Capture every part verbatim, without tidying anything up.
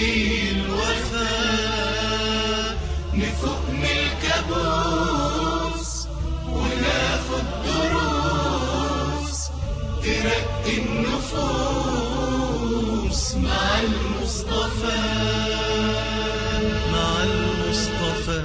نبي الوفاء نفوق من الكابوس وناخد دروس ترقي النفوس مع المصطفى مع المصطفى.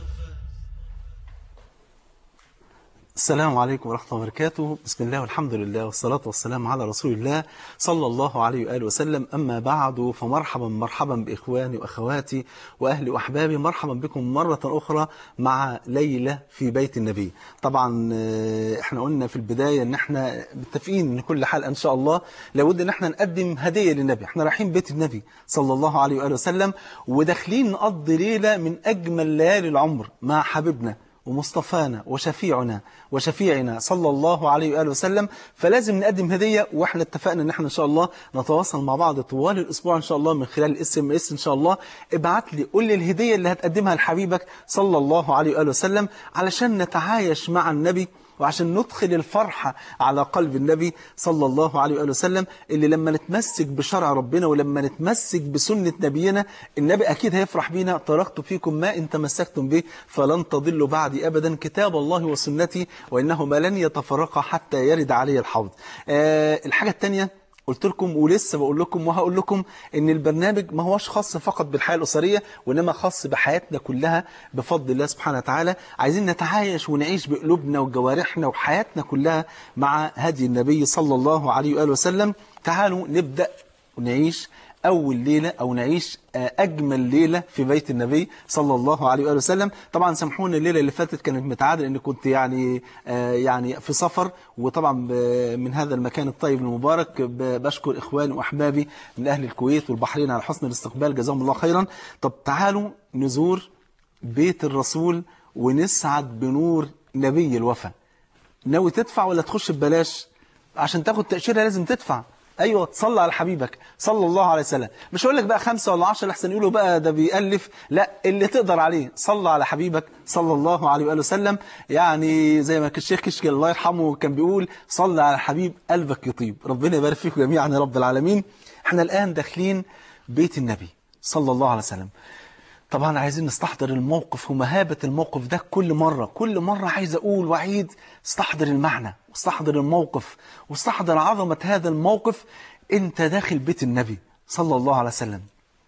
السلام عليكم ورحمة الله وبركاته. بسم الله والحمد لله والصلاة والسلام على رسول الله صلى الله عليه وآله وسلم. أما بعد فمرحبا مرحبا بإخواني وأخواتي وأهلي وأحبابي، مرحبا بكم مرة أخرى مع ليلة في بيت النبي. طبعا احنا قلنا في البداية ان احنا متفقين ان كل حلقة ان شاء الله لابد ان احنا نقدم هدية للنبي. احنا رايحين بيت النبي صلى الله عليه وآله وسلم وداخلين نقضي ليلة من أجمل ليالي العمر مع حبيبنا ومصطفانا وشفيعنا وشفيعنا صلى الله عليه وآله وسلم. فلازم نقدم هدية، واحنا اتفقنا ان احنا ان شاء الله نتواصل مع بعض طوال الاسبوع ان شاء الله من خلال الاس ام اس ان شاء الله. ابعت لي قول لي الهدية اللي هتقدمها لحبيبك صلى الله عليه وآله وسلم علشان نتعايش مع النبي وعشان ندخل الفرحة على قلب النبي صلى الله عليه وآله وسلم، اللي لما نتمسك بشرع ربنا ولما نتمسك بسنة نبينا النبي أكيد هيفرح بينا. تركت فيكم ما إن تمسكتم به فلن تضلوا بعدي أبدا، كتاب الله وسنتي وإنهما لن يتفرقا حتى يرد علي الحوض. أه الحاجة الثانية قلت لكم ولسه بقول لكم وهقول لكم ان البرنامج ما هوش خاص فقط بالحياة الأسرية وإنما خاص بحياتنا كلها بفضل الله سبحانه وتعالى. عايزين نتعايش ونعيش بقلوبنا وجوارحنا وحياتنا كلها مع هدي النبي صلى الله عليه وآله وسلم. تعالوا نبدأ ونعيش أول ليلة أو نعيش أجمل ليلة في بيت النبي صلى الله عليه وآله وسلم. طبعا سامحوني الليلة اللي فاتت كانت متعادة لأن كنت يعني يعني في سفر، وطبعا من هذا المكان الطيب المبارك بشكر إخواني وأحبابي من أهل الكويت والبحرين على حسن الاستقبال، جزاهم الله خيرا. طب تعالوا نزور بيت الرسول ونسعد بنور نبي الوفا. ناوي تدفع ولا تخش ببلاش؟ عشان تاخد تأشيرة لازم تدفع. أيوة تصلى على حبيبك صلى الله عليه وسلم. مش هقول لك بقى خمسة ولا عشرة لحسن يقولوا بقى ده بيألف، لا اللي تقدر عليه صلى على حبيبك صلى الله عليه وآله وسلم. يعني زي ما الشيخ كشكي الله يرحمه كان بيقول صلى على حبيب قلبك يطيب. ربنا يبارك فيكم جميعا يا رب العالمين. احنا الآن داخلين بيت النبي صلى الله عليه وسلم. طبعا عايزين نستحضر الموقف ومهابة الموقف ده. كل مرة كل مرة عايز أقول وعيد استحضر المعنى واستحضر الموقف واستحضر عظمة هذا الموقف. انت داخل بيت النبي صلى الله عليه وسلم،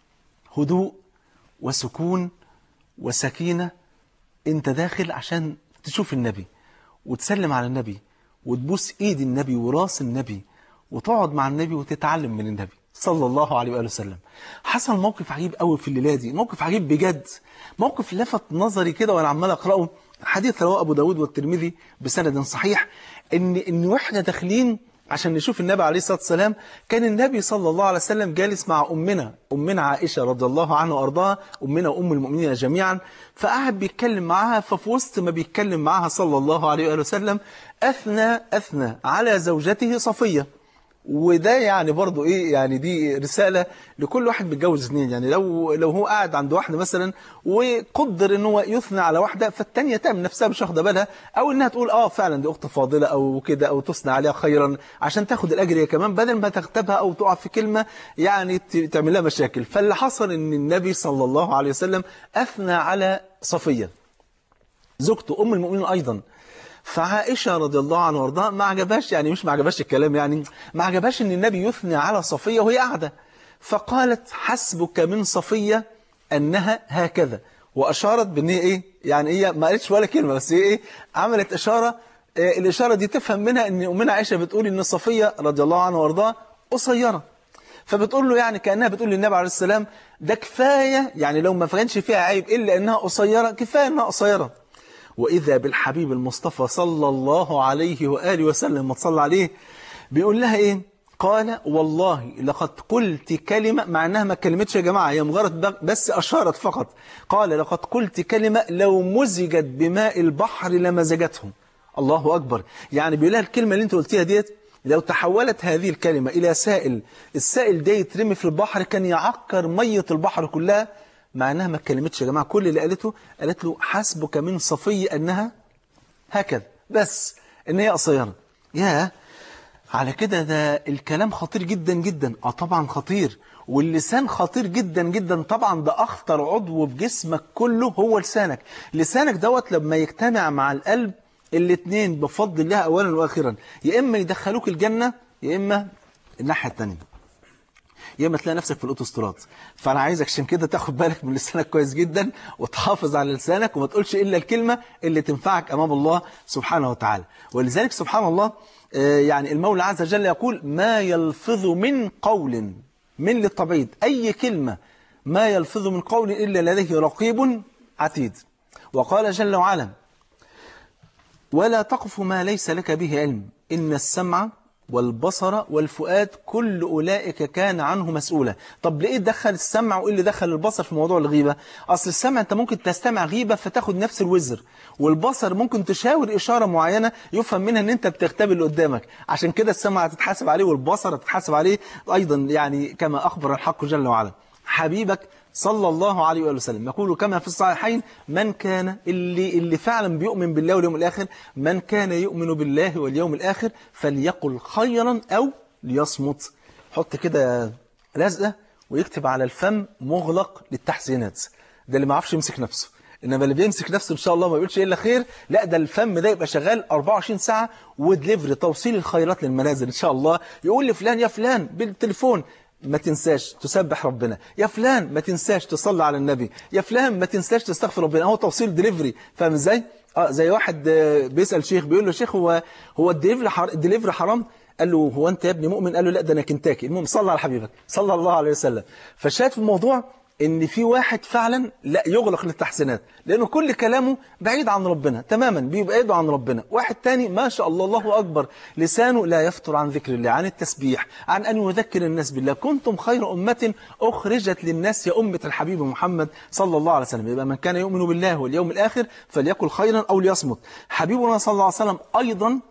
هدوء وسكون وسكينة. انت داخل عشان تشوف النبي وتسلم على النبي وتبوس ايد النبي وراس النبي وتقعد مع النبي وتتعلم من النبي صلى الله عليه وآله وسلم. حصل موقف عجيب قوي في الليلة دي، موقف عجيب بجد، موقف لفت نظري كده وانا عمال اقراه. حديث رواه ابو داود والترمذي بسند صحيح ان ان واحنا داخلين عشان نشوف النبي عليه الصلاة والسلام كان النبي صلى الله عليه وسلم جالس مع أمنا أمنا عائشة رضي الله عنها وأرضاها، أمنا وأم المؤمنين جميعا. فقعد بيتكلم معها، ففي وسط ما بيتكلم معها صلى الله عليه وآله وسلم أثنى أثنى على زوجته صفية. وده يعني برضو ايه، يعني دي رسالة لكل واحد بيتجوز اثنين. يعني لو لو هو قاعد عند واحدة مثلا وقدر ان هو يثنى على واحدة فالتانية تعمل نفسها مش واخده بالها، او انها تقول اه فعلا دي اخت فاضلة او كده، او تثنى عليها خيرا عشان تاخد الاجر هي كمان بدل ما تغتابها او تقع في كلمة يعني تعمل لها مشاكل. فاللي حصل ان النبي صلى الله عليه وسلم اثنى على صفية زوجته ام المؤمنين ايضا. فعائشة رضي الله عنها وارضاها ما عجبهاش، يعني مش ما عجبهاش الكلام، يعني ما عجبهاش ان النبي يثني على صفية وهي قاعدة. فقالت حسبك من صفية انها هكذا، واشارت بان هي ايه، يعني هي ما قالتش ولا كلمة بس هي ايه عملت اشارة. إيه الاشارة دي تفهم منها ان امنا عائشة بتقول ان صفية رضي الله عنها وارضاها قصيرة. فبتقول له يعني كأنها بتقول للنبي عليه السلام ده كفاية، يعني لو ما كانش فيها عيب الا انها قصيرة كفاية انها قصيرة. وإذا بالحبيب المصطفى صلى الله عليه وآله وسلم ما تصلى عليه بيقول لها إيه؟ قال والله لقد قلت كلمة، مع أنها ما كلمتش يا جماعة، هي مجرد بس أشارت فقط. قال لقد قلت كلمة لو مزجت بماء البحر لمزجتهم. الله أكبر. يعني بيقول لها الكلمة اللي انت قلتيها ديت لو تحولت هذه الكلمة إلى سائل، السائل ده يترمي في البحر كان يعكر مية البحر كلها. مع أنها ما اتكلمتش يا جماعة، كل اللي قالته قالت له حسبك من صفية أنها هكذا، بس إن هي قصيرة. ياه. على كده ده الكلام خطير جدا جدا. اه طبعا خطير. واللسان خطير جدا جدا طبعا. ده اخطر عضو في جسمك كله هو لسانك. لسانك دوت لما يجتمع مع القلب الاثنين بفضل الله اولا واخرا يا اما يدخلوك الجنة يا اما الناحية الثانية، يا اما تلاقي نفسك في الاوتوستراد. فانا عايزك عشان كده تاخد بالك من لسانك كويس جدا وتحافظ على لسانك وما تقولش الا الكلمة اللي تنفعك امام الله سبحانه وتعالى. ولذلك سبحان الله يعني المولى عز وجل يقول ما يلفظ من قول من للتبعيد، أي كلمة ما يلفظ من قول إلا لديه رقيب عتيد. وقال جل وعلا ولا تقف ما ليس لك به علم إن السمع والبصر والفؤاد كل أولئك كان عنه مسؤولا. طب ليه دخل السمع وإيه اللي دخل البصر في موضوع الغيبة؟ أصل السمع أنت ممكن تستمع غيبة فتاخد نفس الوزر، والبصر ممكن تشاور إشارة معينة يفهم منها أن أنت بتغتاب اللي قدامك، عشان كده السمع هتتحاسب عليه والبصر هتتحاسب عليه أيضا، يعني كما أخبر الحق جل وعلا. حبيبك صلى الله عليه وآله وسلم يقول كما في الصحيحين من كان اللي, اللي فعلا بيؤمن بالله واليوم الآخر من كان يؤمن بالله واليوم الآخر فليقل خيرا أو ليصمت. حط كده لزقة ويكتب على الفم مغلق للتحسينات. ده اللي ما عرفش يمسك نفسه، إنما اللي بيمسك نفسه إن شاء الله ما يقولش إلا خير. لا ده الفم ده يبقى شغال أربعة وعشرين ساعة ودليفري توصيل الخيرات للمنازل إن شاء الله. يقول لفلان يا فلان بالتليفون ما تنساش تسبح ربنا، يا فلان ما تنساش تصلي على النبي، يا فلان ما تنساش تستغفر ربنا. هو توصيل دليفري، فاهم ازاي؟ اه زي واحد بيسأل شيخ بيقول له شيخ هو هو الدليفري حر... الدليفري حرام؟ قال له هو انت يا ابني مؤمن؟ قال له لا ده انا كنتاكي. المهم صلى على حبيبك صلى الله عليه وسلم. فشاهد في الموضوع ان في واحد فعلا لا يغلق للتحسينات لانه كل كلامه بعيد عن ربنا تماما، بيبعده عن ربنا. واحد تاني ما شاء الله الله اكبر لسانه لا يفتر عن ذكر الله، عن التسبيح، عن ان يذكر الناس بالله. كنتم خير امه اخرجت للناس يا امه الحبيب محمد صلى الله عليه وسلم. يبقى من كان يؤمن بالله واليوم الاخر فليقل خيرا او ليصمت. حبيبنا صلى الله عليه وسلم ايضا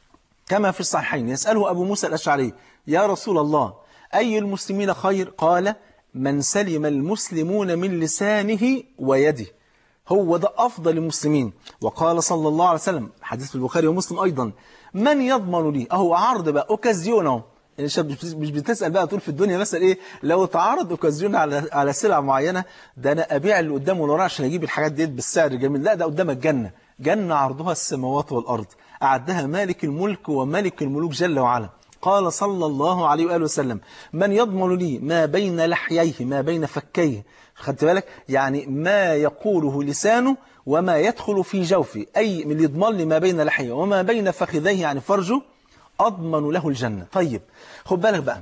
كما في الصحيحين يساله ابو موسى الاشعري يا رسول الله اي المسلمين خير؟ قال من سلم المسلمون من لسانه ويده، هو ده أفضل المسلمين. وقال صلى الله عليه وسلم حديث في البخاري ومسلم أيضا من يضمن لي، أهو عرض بقى أوكازيونه، مش بتسأل بقى طول في الدنيا مثلا إيه لو تعرض أوكازيون على على سلعة معينة ده أنا أبيع اللي قدامه والورا عشان أجيب الحاجات دي بالسعر الجميل. لا ده قدامك جنة، جنة عرضها السماوات والأرض أعدها مالك الملك وملك الملوك جل وعلا. قال صلى الله عليه وآله وسلم من يضمن لي ما بين لحييه ما بين فكيه، خدت بالك يعني ما يقوله لسانه وما يدخل في جوفه، أي من يضمن لي ما بين لحيه وما بين فخذيه يعني فرجه أضمن له الجنة. طيب خد بالك بقى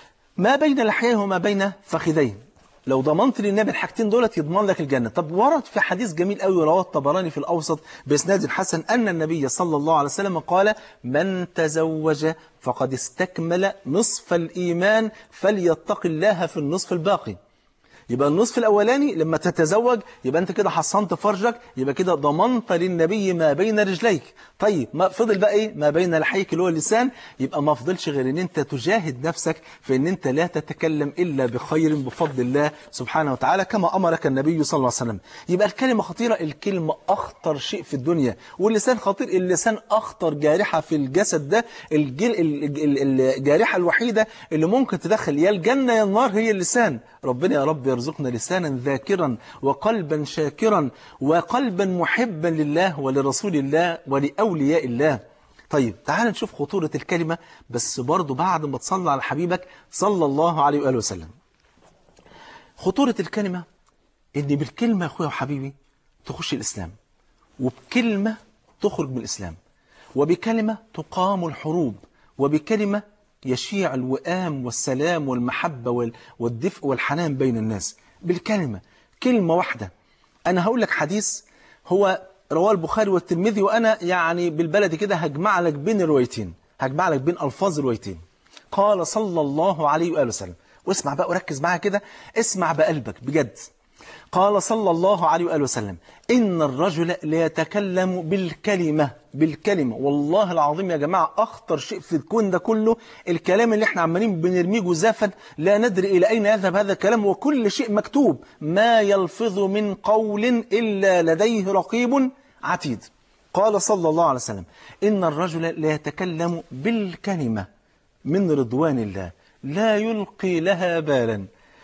ما بين لحييه وما بين فخذيه، لو ضمنت للنبي الحاجتين دولت يضمن لك الجنة. طب ورد في حديث جميل قوي رواه الطبراني في الأوسط بإسناد حسن أن النبي صلى الله عليه وسلم قال من تزوج فقد استكمل نصف الإيمان فليتق الله في النصف الباقي. يبقى النصف الأولاني لما تتزوج يبقى أنت كده حصنت فرجك، يبقى كده ضمنت للنبي ما بين رجليك. طيب ما فضل بقى إيه ما بين لحيك اللي هو اللسان، يبقى ما فضلش غير أن أنت تجاهد نفسك في أن أنت لا تتكلم إلا بخير بفضل الله سبحانه وتعالى كما أمرك النبي صلى الله عليه وسلم. يبقى الكلمة خطيرة، الكلمة أخطر شيء في الدنيا، واللسان خطير، اللسان أخطر جارحة في الجسد ده. الجل الجارحة الوحيدة اللي ممكن تدخل يا الجنة يا النار هي اللسان. ربنا يا رب يرزقنا لسانا ذاكرا وقلبا شاكرا وقلبا محبا لله ولرسول الله ولأولياء الله. طيب تعال نشوف خطورة الكلمة بس برضو بعد ما تصلى على حبيبك صلى الله عليه وآله وسلم. خطورة الكلمة إن بالكلمة يا أخويا وحبيبي تخش الإسلام، وبكلمة تخرج من الإسلام، وبكلمة تقام الحروب، وبكلمة يشيع الوئام والسلام والمحبة والدفء والحنان بين الناس. بالكلمة كلمة واحدة. أنا هقول لك حديث هو رواه البخاري والترمذي، وأنا يعني بالبلد كده هجمع لك بين الروايتين، هجمع لك بين ألفاظ الروايتين. قال صلى الله عليه وآله وسلم، واسمع بقى وركز معايا كده، اسمع بقلبك بجد. قال صلى الله عليه وآله وسلم إن الرجل ليتكلم بالكلمة، بالكلمة والله العظيم يا جماعة أخطر شيء في الكون ده كله الكلام اللي احنا عمالين بنرميه جزافا لا ندري إلى أين يذهب هذا الكلام، وكل شيء مكتوب ما يلفظ من قول إلا لديه رقيب عتيد. قال صلى الله عليه وسلم إن الرجل ليتكلم بالكلمة من رضوان الله لا يلقي لها بالا،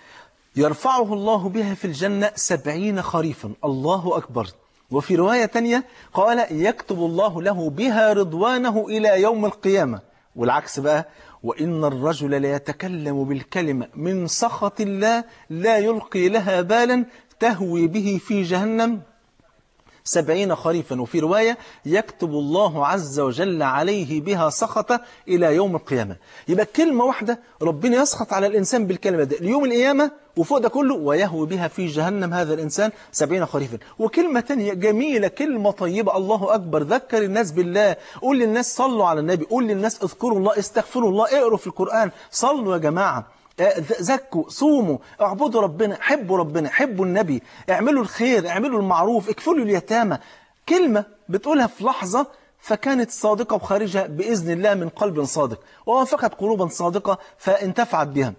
يرفعه الله بها في الجنة سبعين خريفا. الله أكبر. وفي رواية تانية قال يكتب الله له بها رضوانه إلى يوم القيامة. والعكس بقى، وإن الرجل ليتكلم بالكلمة من سخط الله لا يلقي لها بالا تهوي به في جهنم سبعين خريفا. وفي رواية يكتب الله عز وجل عليه بها سخطة إلى يوم القيامة. يبقى كلمة واحدة ربنا يسخط على الإنسان بالكلمة ده ليوم القيامة، وفوق ده كله ويهوي بها في جهنم هذا الإنسان سبعين خريفا. وكلمة تانية جميلة، كلمة طيبة، الله أكبر، ذكر الناس بالله، قول للناس صلوا على النبي، قول للناس اذكروا الله، استغفروا الله، اقروا في القرآن، صلوا يا جماعة، زكوا، صوموا، اعبدوا ربنا، حبوا ربنا، حبوا النبي، اعملوا الخير، اعملوا المعروف، اكفلوا اليتامى. كلمة بتقولها في لحظة فكانت صادقة وخارجة بإذن الله من قلب صادق، ووافقت قلوبا صادقة فانتفعت بها.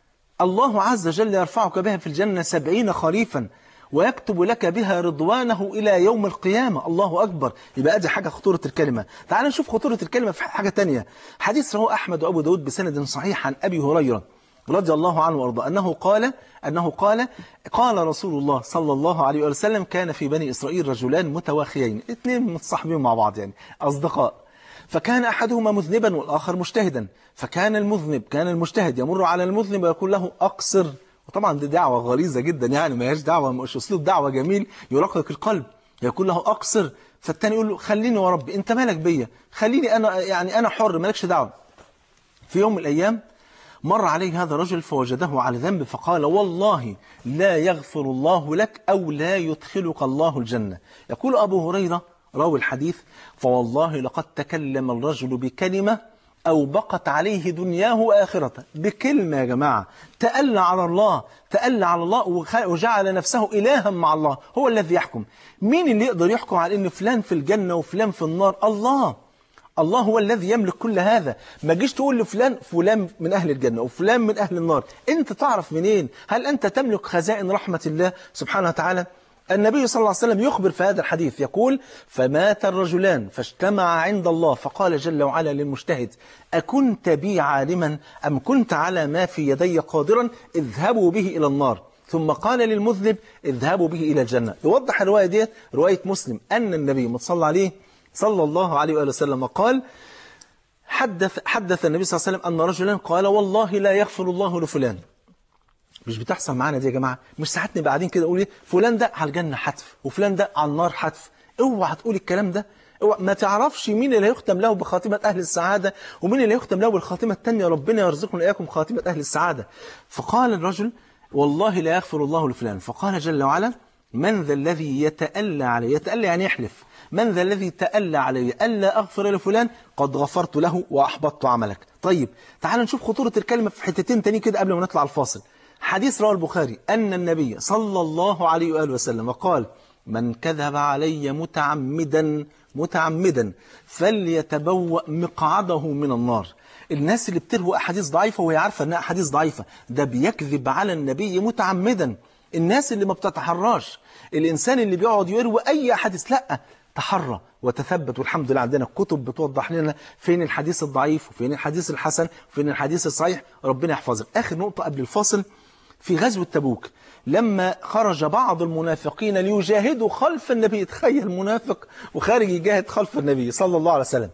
الله عز وجل يرفعك بها في الجنة سبعين خريفا ويكتب لك بها رضوانه إلى يوم القيامة. الله أكبر. يبقى دي حاجة خطورة الكلمة. تعال نشوف خطورة الكلمة في حاجة تانية. حديث رواه أحمد وأبو داود بسند صحيح عن أبي هريرة رضي الله عنه وارضاه أنه قال أنه قال قال رسول الله صلى الله عليه وسلم كان في بني إسرائيل رجلان متواخيين، اثنين متصاحبين مع بعض يعني أصدقاء، فكان أحدهما مذنبا والآخر مجتهدا، فكان المذنب كان المجتهد يمر على المذنب ويقول له أقصر. وطبعا دي دعوة غليظة جدا يعني، ما هيش دعوة، مش أسلوب دعوة جميل يرقق القلب، يقول له أقصر، فالتاني يقول له خليني وربي، أنت مالك بيا، خليني أنا، يعني أنا حر مالكش دعوة. في يوم من الأيام مر عليه هذا الرجل فوجده على ذنب فقال والله لا يغفر الله لك أو لا يدخلك الله الجنة. يقول أبو هريرة راوي الحديث فوالله لقد تكلم الرجل بكلمة أو بقت عليه دنياه وآخرته. بكلمة يا جماعة، تألى على الله، تألى على الله وجعل نفسه إلها مع الله، هو الذي يحكم. مين اللي يقدر يحكم على إن فلان في الجنة وفلان في النار؟ الله. الله هو الذي يملك كل هذا. ما جيش تقول لفلان فلان من أهل الجنة وفلان من أهل النار، أنت تعرف منين؟ هل أنت تملك خزائن رحمة الله سبحانه وتعالى؟ النبي صلى الله عليه وسلم يخبر في هذا الحديث يقول فمات الرجلان فاجتمع عند الله فقال جل وعلا للمجتهد أكنت بي عالما أم كنت على ما في يدي قادرا؟ اذهبوا به إلى النار. ثم قال للمذنب اذهبوا به إلى الجنة. يوضح الرواية ديت رواية مسلم أن النبي متصلى عليه صلى الله عليه وآله وسلم قال حدث, حدث النبي صلى الله عليه وسلم أن رجلا قال والله لا يغفر الله لفلان. مش بتحصل معانا دي يا جماعة؟ مش ساعات نبقى قاعدين كده نقول ايه فلان ده على الجنة حتف وفلان ده على النار حتف. اوعى تقول الكلام ده، اوعى. ما تعرفش مين اللي هيختم له بخاتمة أهل السعادة ومين اللي هيختم له بالخاتمة التانية. ربنا يرزقنا إياكم خاتمة أهل السعادة. فقال الرجل والله لا يغفر الله لفلان. فقال جل وعلا من ذا الذي يتألى عليه، يتألى يعني يحلف، من ذا الذي تألى علي ألا أغفر لفلان قد غفرت له وأحبطت عملك. طيب تعال نشوف خطورة الكلمة في حتتين تاني كده قبل ما نطلع الفاصل. حديث رواه البخاري أن النبي صلى الله عليه وآله وسلم قال من كذب علي متعمدا متعمدا فليتبوأ مقعده من النار. الناس اللي بتروي أحاديث ضعيفة وهي عارفة أنها أحاديث ضعيفة ده بيكذب على النبي متعمدا. الناس اللي ما بتتحراش، الإنسان اللي بيقعد يروي أي حديث، لا، تحرى وتثبت. والحمد لله عندنا كتب بتوضح لنا فين الحديث الضعيف وفين الحديث الحسن وفين الحديث الصحيح. ربنا يحفظك. آخر نقطة قبل الفاصل، في غزوة تبوك لما خرج بعض المنافقين ليجاهدوا خلف النبي، تخيل منافق وخارج يجاهد خلف النبي صلى الله عليه وسلم،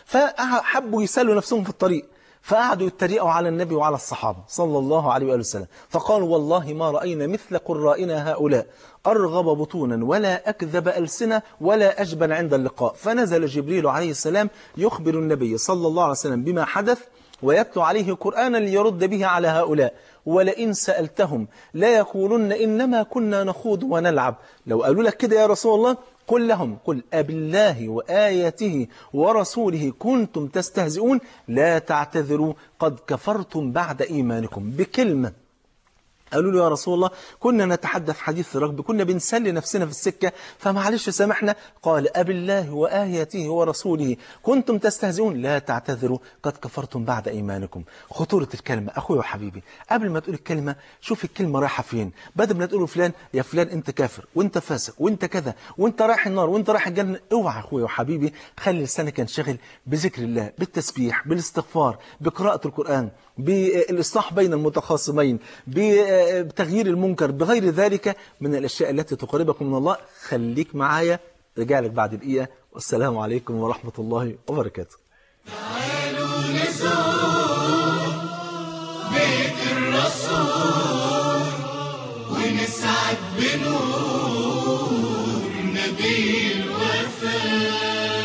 فحبوا يسلوا نفسهم في الطريق فقعدوا يتريقوا على النبي وعلى الصحابة صلى الله عليه وآله وسلم، فقالوا والله ما رأينا مثل قرائنا هؤلاء أرغب بطونا ولا أكذب ألسنة ولا أجبن عند اللقاء. فنزل جبريل عليه السلام يخبر النبي صلى الله عليه وسلم بما حدث ويتلو عليه قرآنا ليرد به على هؤلاء. ولئن سألتهم لا يقولن إنما كنا نخوض ونلعب. لو قالوا لك كده يا رسول الله قل لهم قل أبالله وآياته ورسوله كنتم تستهزئون لا تعتذروا قد كفرتم بعد إيمانكم. بكلمة قالوا له يا رسول الله كنا نتحدث حديث الركب، كنا بنسلي نفسنا في السكة فمعلش سامحنا. قال أبي الله وآياته ورسوله كنتم تستهزئون لا تعتذروا قد كفرتم بعد إيمانكم. خطورة الكلمة أخوي وحبيبي، قبل ما تقول الكلمة شوف الكلمة رايحة فين. بدل ما تقول فلان يا فلان أنت كافر وأنت فاسق وأنت كذا وأنت رايح النار وأنت رايح الجنة، اوعى أخوي وحبيبي، خلي لسانك ينشغل بذكر الله، بالتسبيح، بالاستغفار، بقراءة القرآن، بالإصلاح بين المتخاصمين، بتغيير المنكر، بغير ذلك من الأشياء التي تقربكم من الله. خليك معايا، رجع لك بعد دقيقة، والسلام عليكم ورحمة الله وبركاته. تعالوا نزور بيت الرسول ونسعد بنور نبي الوفاء.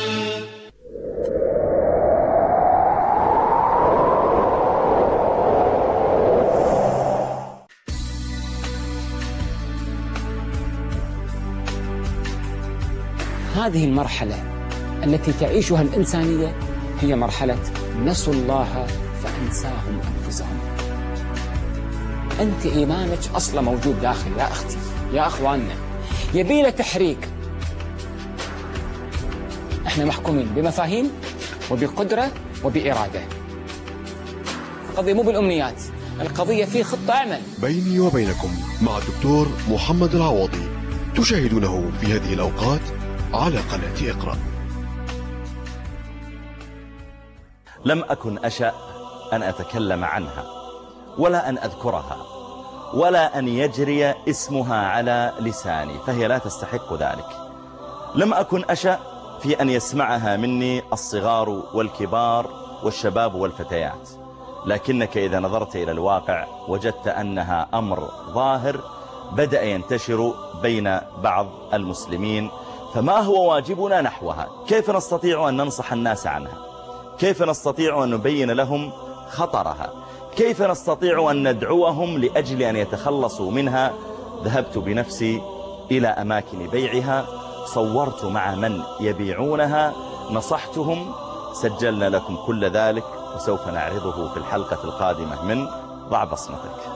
هذه المرحلة التي تعيشها الإنسانية هي مرحلة نسوا الله فأنساهم أنفسهم. أنت إيمانك أصلا موجود داخل يا أختي يا أخواننا، يبيله تحريك. إحنا محكومين بمفاهيم وبقدرة وبإرادة. القضية مو بالأمنيات، القضية في خطة عمل. بيني وبينكم مع الدكتور محمد العوضي، تشاهدونه في هذه الأوقات على قناة اقرأ. لم أكن أشأ أن أتكلم عنها ولا أن أذكرها ولا أن يجري اسمها على لساني، فهي لا تستحق ذلك. لم أكن أشأ في أن يسمعها مني الصغار والكبار والشباب والفتيات، لكنك إذا نظرت إلى الواقع وجدت أنها أمر ظاهر بدأ ينتشر بين بعض المسلمين. فما هو واجبنا نحوها؟ كيف نستطيع أن ننصح الناس عنها؟ كيف نستطيع أن نبين لهم خطرها؟ كيف نستطيع أن ندعوهم لأجل أن يتخلصوا منها؟ ذهبت بنفسي إلى أماكن بيعها، صورت مع من يبيعونها، نصحتهم، سجلنا لكم كل ذلك وسوف نعرضه في الحلقة القادمة من ضع بصمتك.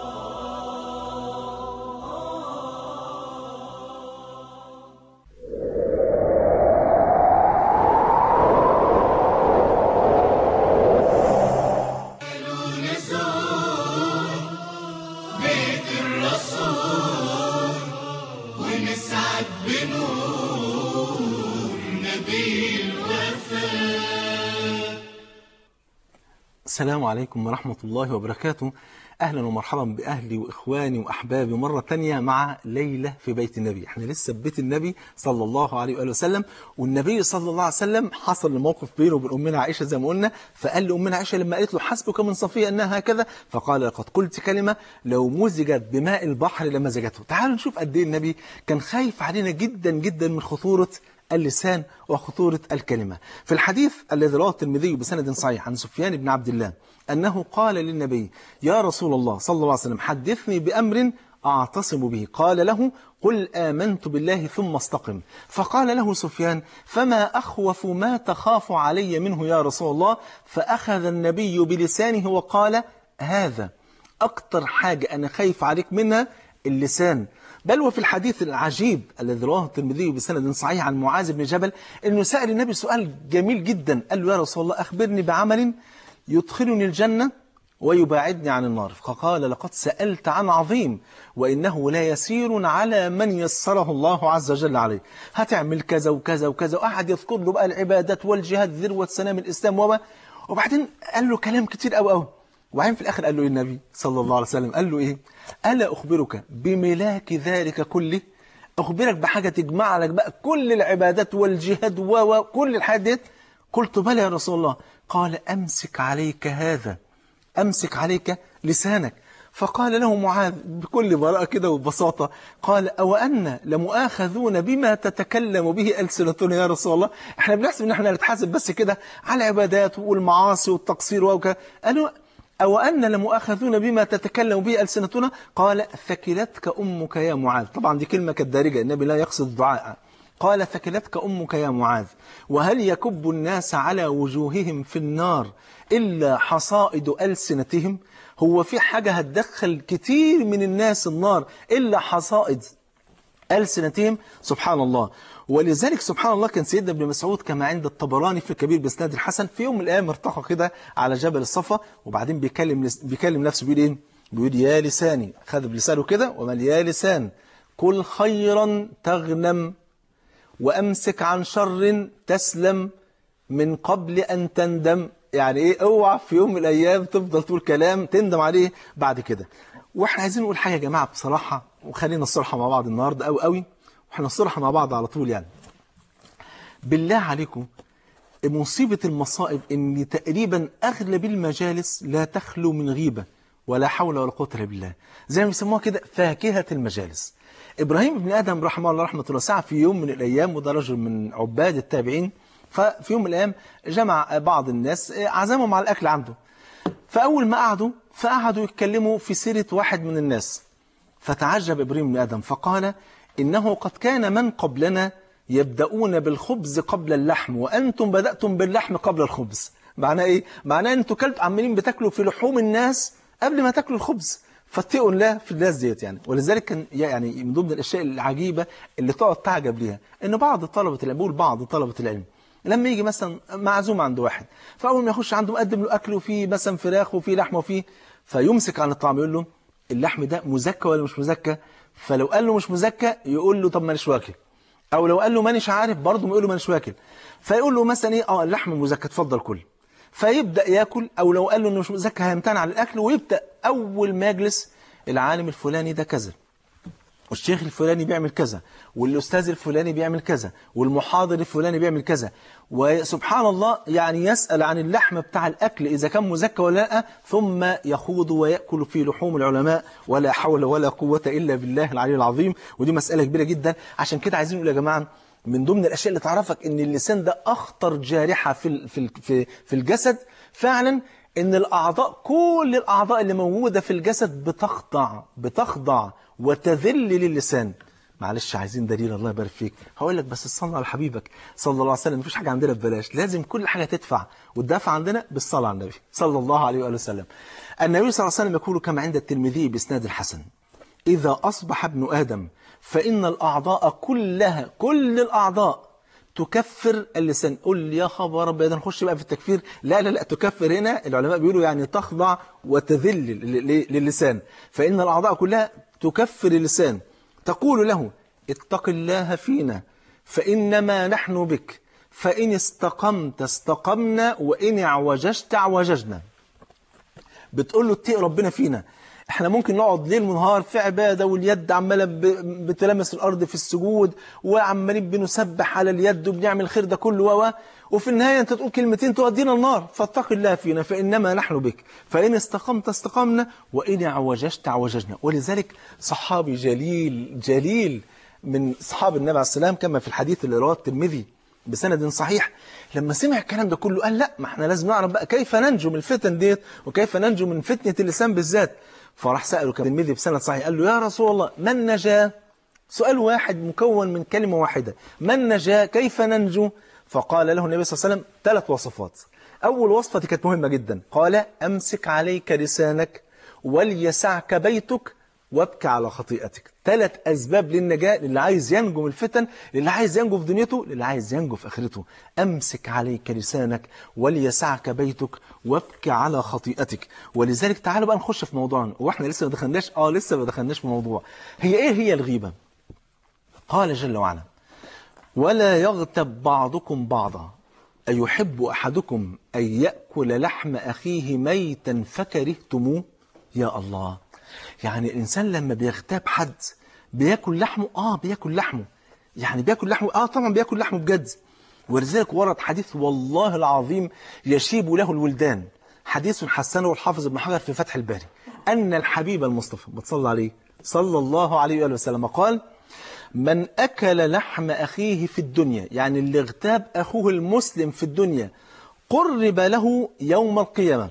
السلام عليكم ورحمة الله وبركاته. أهلا ومرحبا بأهلي وإخواني وأحبابي مرة تانية مع ليلة في بيت النبي. احنا لسه في بيت النبي صلى الله عليه وآله وسلم، والنبي صلى الله عليه وسلم حصل الموقف بينه وبين أمنا عائشة زي ما قلنا، فقال لأمنا عائشة لما قالت له حسبك من صفية أنها هكذا، فقال لقد قلت كلمة لو مزجت بماء البحر لمزجته. تعالوا نشوف قد ايه النبي كان خايف علينا جدا جدا من خطورة اللسان وخطورة الكلمة. في الحديث الذي رواه الترمذي بسند صحيح عن سفيان بن عبد الله أنه قال للنبي يا رسول الله صلى الله عليه وسلم حدثني بأمر أعتصم به. قال له قل آمنت بالله ثم استقم. فقال له سفيان فما أخوف ما تخاف علي منه يا رسول الله؟ فأخذ النبي بلسانه وقال هذا أكتر حاجة أنا خايف عليك منها اللسان. بل وفي الحديث العجيب الذي رواه الترمذي بسند صحيح عن معاذ بن جبل أنه سأل النبي سؤال جميل جدا، قال له يا رسول الله أخبرني بعمل يدخلني الجنة ويباعدني عن النار. فقال لقد سألت عن عظيم وإنه لا يسير على من يسره الله عز وجل عليه. هتعمل كذا وكذا وكذا، وقعد يذكر له بقى العبادات والجهاد ذروة سنام الإسلام وما، وبعدين قال له كلام كتير قوي قوي، وبعدين في الآخر قال له النبي صلى الله عليه وسلم قال له إيه؟ ألا أخبرك بملاك ذلك كله؟ أخبرك بحاجة تجمع لك بقى كل العبادات والجهاد وكل الحاجات ديت؟ قلت بلى يا رسول الله. قال أمسك عليك هذا، أمسك عليك لسانك. فقال له معاذ بكل براءة كده وببساطة، قال أو أن لمؤاخذون بما تتكلم به ألسنتنا يا رسول الله؟ احنا بنحسب ان احنا نتحاسب بس كده على العبادات والمعاصي والتقصير وكذا. قالوا أو أن لمؤاخذون بما تتكلم به ألسنتنا؟ قال ثكلتك أمك يا معاذ. طبعا دي كلمة كالدارجة، النبي لا يقصد الدعاء. قال ثكلتك أمك يا معاذ وهل يكب الناس على وجوههم في النار إلا حصائد ألسنتهم؟ هو في حاجة هتدخل كتير من الناس النار إلا حصائد ألسنتهم؟ سبحان الله. ولذلك سبحان الله كان سيدنا ابن مسعود كما عند الطبراني في الكبير بإسناد الحسن في يوم من الأيام ارتقى كده على جبل الصفا، وبعدين بيكلم بيكلم نفسه بيقول إيه؟ بيقول يا لساني، خذ بلسانه كده ومال يا لسان كل خيرا تغنم وأمسك عن شر تسلم من قبل أن تندم. يعني إيه؟ اوعى في يوم من الأيام تفضل تقول كلام تندم عليه بعد كده. واحنا عايزين نقول حاجة يا جماعة بصراحة، وخلينا نصرحة مع بعض النهاردة قوي قوي، واحنا نصرحة مع بعض على طول. يعني بالله عليكم، مصيبة المصائب ان تقريبا اغلب المجالس لا تخلو من غيبة ولا حول ولا قوة الا بالله، زي ما بيسموها كده فاكهة المجالس. ابراهيم ابن ادم رحمه الله رحمة الله واسعة في يوم من الايام، وده رجل من عباد التابعين، ففي يوم من الايام جمع بعض الناس عزمهم على الاكل عنده. فاول ما قعدوا فقعدوا يتكلموا في سيرة واحد من الناس، فتعجب ابراهيم بن ادم فقال انه قد كان من قبلنا يبدأون بالخبز قبل اللحم وأنتم بدأتم باللحم قبل الخبز. معناه إيه؟ معناه أنتم كلتوا عمالين بتاكلوا في لحوم الناس قبل ما تاكلوا الخبز، فاتقوا الله في الناس ديت يعني. ولذلك كان يعني من ضمن الأشياء العجيبة اللي تقعد تعجب ليها إن بعض طلبة العلم، بقول بعض طلبة العلم لما يجي مثلا معزوم عند واحد، فأول ما يخش عنده مقدم له أكل وفيه مثلا فراخ وفيه لحمة وفيه، فيمسك عن الطعام يقول له اللحم ده مزكى ولا مش مزكى؟ فلو قال له مش مزكى يقول له طب مانيش واكل، او لو قال له مانيش عارف برضه ما يقول له مانيش واكل، فيقول له مثلا ايه اه اللحم مزكى اتفضل كل، فيبدا ياكل. او لو قال له انه مش مزكى هيمتنع عن الاكل، ويبدا اول ما يجلس العالم الفلاني ده كذا، والشيخ الفلاني بيعمل كذا، والاستاذ الفلاني بيعمل كذا، والمحاضر الفلاني بيعمل كذا، وسبحان الله يعني يسأل عن اللحم بتاع الأكل إذا كان مزكى ولا لا، ثم يخوض ويأكل في لحوم العلماء، ولا حول ولا قوة إلا بالله العلي العظيم. ودي مسألة كبيرة جدا. عشان كده عايزين نقول يا جماعة من ضمن الأشياء اللي تعرفك إن اللسان ده أخطر جارحة في في في في الجسد فعلا، إن الأعضاء كل الأعضاء اللي موجودة في الجسد بتخضع بتخضع وتذل للسان. معلش عايزين دليل، الله يبارك فيك. هقول لك بس صلى على حبيبك صلى الله عليه وسلم. مفيش حاجة عندنا ببلاش، لازم كل حاجة تدفع، والدفع عندنا بالصلاة على النبي صلى الله عليه وآله وسلم. النبي صلى الله عليه وسلم يقول كما عند الترمذي بإسناد الحسن: إذا أصبح ابن آدم فإن الأعضاء كلها، كل الأعضاء تكفر اللسان. قل يا خبر ربنا نخش بقى في التكفير، لا لا لا تكفر هنا العلماء بيقولوا يعني تخضع وتذل للسان. فإن الأعضاء كلها تكفر اللسان، تقول له اتق الله فينا فإنما نحن بك، فإن استقمت استقمنا وإن اعوججت اعوججنا. بتقول له اتق ربنا فينا. احنا ممكن نقعد ليل ونهار في عبادة واليد عمالة بتلمس الأرض في السجود، وعمالين بنسبح على اليد وبنعمل الخير ده كله، و وفي النهاية انت تقول كلمتين تودينا النار. فاتق الله فينا فإنما نحن بك، فإن استقمت استقمنا وإن اعوججت اعوججنا. ولذلك صحابي جليل جليل من صحاب النبي عليه السلام كما في الحديث اللي رواه الترمذي بسند صحيح، لما سمع الكلام ده كله قال لا، ما احنا لازم نعرف بقى كيف ننجو من الفتن ديت، وكيف ننجو من فتنة اللسان بالذات. فراح سأله الترمذي بسند صحيح، قال له يا رسول الله من نجا؟ سؤال واحد مكون من كلمة واحدة، من نجا؟ كيف ننجو؟ فقال له النبي صلى الله عليه وسلم ثلاث وصفات. أول وصفة كانت مهمة جدا، قال أمسك عليك لسانك وليسعك بيتك وابكى على خطيئتك. ثلاث أسباب للنجاة للي عايز ينجو من الفتن، للي عايز ينجو في دنيته، للي عايز ينجو في آخرته. أمسك عليك لسانك وليسعك بيتك وابكى على خطيئتك. ولذلك تعالوا بقى نخش في موضوعنا، واحنا لسه ما دخلناش اه لسه ما دخلناش في موضوع. هي ايه هي الغيبة؟ قال جل وعلا: ولا يغتب بعضكم بعضا أيحب أحدكم أن يأكل لحم أخيه ميتا فكرهتموه. يا الله، يعني الإنسان لما بيغتاب حد بياكل لحمه، آه بياكل لحمه، يعني بياكل لحمه، آه طبعا بياكل لحمه بجد. ولذلك ورد حديث والله العظيم يشيب له الولدان، حديث حسنه الحافظ ابن حجر في فتح الباري، أن الحبيب المصطفى بتصلى عليه صلى الله عليه وآله وسلم قال: من أكل لحم أخيه في الدنيا، يعني اللي اغتاب أخوه المسلم في الدنيا، قرب له يوم القيامة.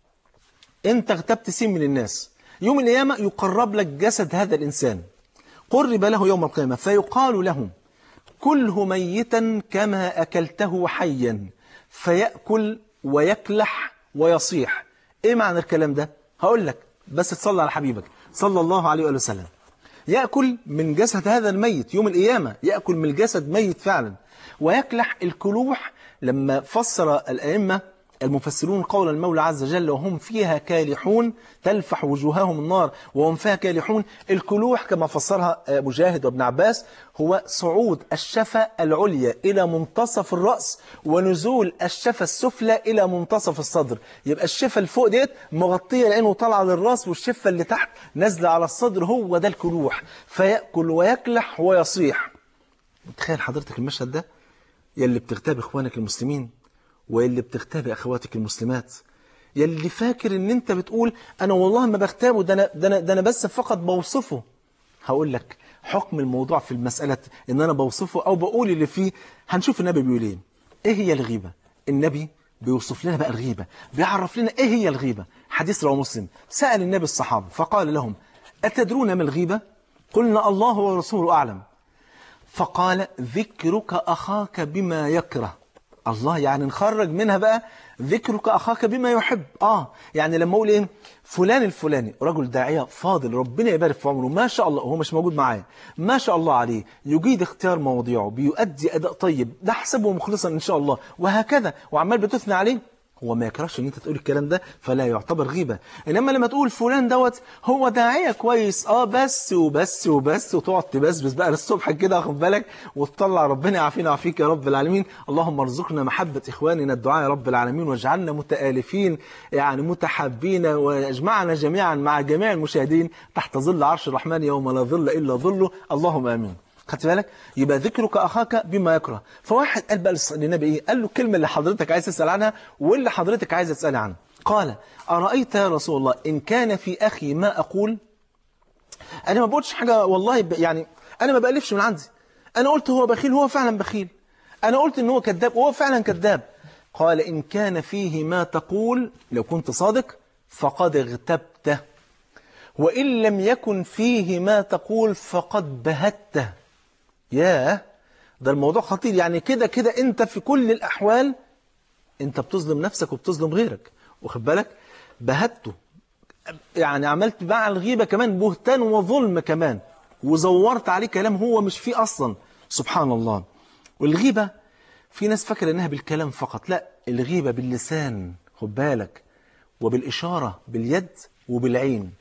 أنت اغتبت سين من الناس، يوم القيامة يقرب لك جسد هذا الإنسان، قرب له يوم القيامة، فيقال له: كله ميتا كما أكلته حيا، فيأكل ويكلح ويصيح. إيه معنى الكلام ده؟ هقول لك بس تصلي على حبيبك صلى الله عليه وآله وسلم. يأكل من جسد هذا الميت يوم القيامة، يأكل من الجسد ميت فعلا. ويكلح الكلوح، لما فسر الأئمة المفسرون قول المولى عز وجل وهم فيها كالحون تلفح وجوههم النار وهم فيها كالحون، الكلوح كما فسرها مجاهد وابن عباس هو صعود الشفة العليا إلى منتصف الرأس ونزول الشفة السفلى إلى منتصف الصدر. يبقى الشفة اللي فوق ديت مغطية العين وطالعة للرأس، والشفة اللي تحت نازلة على الصدر، هو ده الكلوح. فيأكل ويكلح ويصيح. تخيل حضرتك المشهد ده، يلي بتغتاب إخوانك المسلمين واللي بتغتاب أخواتك المسلمات، يلي فاكر ان انت بتقول انا والله ما بغتابه، ده انا, ده أنا, ده أنا بس فقط بوصفه. هقول لك حكم الموضوع في المسألة ان انا بوصفه او بقول اللي فيه. هنشوف النبي بيقول ايه. ايه هي الغيبة؟ النبي بيوصف لنا بقى الغيبة، بيعرف لنا ايه هي الغيبة. حديث رواه مسلم، سأل النبي الصحابة فقال لهم أتدرون ما الغيبة؟ قلنا الله ورسوله أعلم. فقال ذكرك أخاك بما يكره. الله، يعني نخرج منها بقى ذكرك أخاك بما يحب. آه يعني لما أقول إيه فلان الفلاني رجل داعية فاضل ربنا يبارك في عمره ما شاء الله، هو مش موجود معايا ما شاء الله عليه، يجيد اختيار مواضيعه، بيؤدي أداء طيب، ده حسبه مخلصا إن شاء الله، وهكذا، وعمال بتثني عليه، هو ما يكرهش ان انت تقول الكلام ده فلا يعتبر غيبة. انما لما تقول فلان دوت هو داعية كويس اه بس وبس وبس وتقعد تبسبس بقى للصبح كده واخد بالك وتطلع ربنا يعافينا ويعافيك يا رب العالمين. اللهم ارزقنا محبة اخواننا الدعاء يا رب العالمين، واجعلنا متآلفين يعني متحابين، واجمعنا جميعا مع جميع المشاهدين تحت ظل عرش الرحمن يوم لا ظل الا ظله، اللهم امين. خدت بالك؟ يبقى ذكرك أخاك بما يكره. فواحد قال بقى للنبي إيه؟ قال له الكلمة اللي حضرتك عايز تسأل عنها واللي حضرتك عايز تسأل عنها. قال أرأيت يا رسول الله إن كان في أخي ما أقول؟ أنا ما بقولش حاجة والله، يعني أنا ما بألفش من عندي، أنا قلت هو بخيل هو فعلا بخيل، أنا قلت إن هو كذاب وهو فعلا كذاب. قال إن كان فيه ما تقول، لو كنت صادق فقد اغتبته، وإن لم يكن فيه ما تقول فقد بهته. ياه، ده الموضوع خطير. يعني كده كده انت في كل الأحوال انت بتظلم نفسك وبتظلم غيرك، واخد بالك؟ بهته، يعني عملت مع الغيبة كمان بهتان وظلم كمان، وزورت عليه كلام هو مش فيه أصلا. سبحان الله. والغيبة في ناس فاكرة انها بالكلام فقط، لا، الغيبة باللسان، خد بالك، وبالإشارة باليد وبالعين.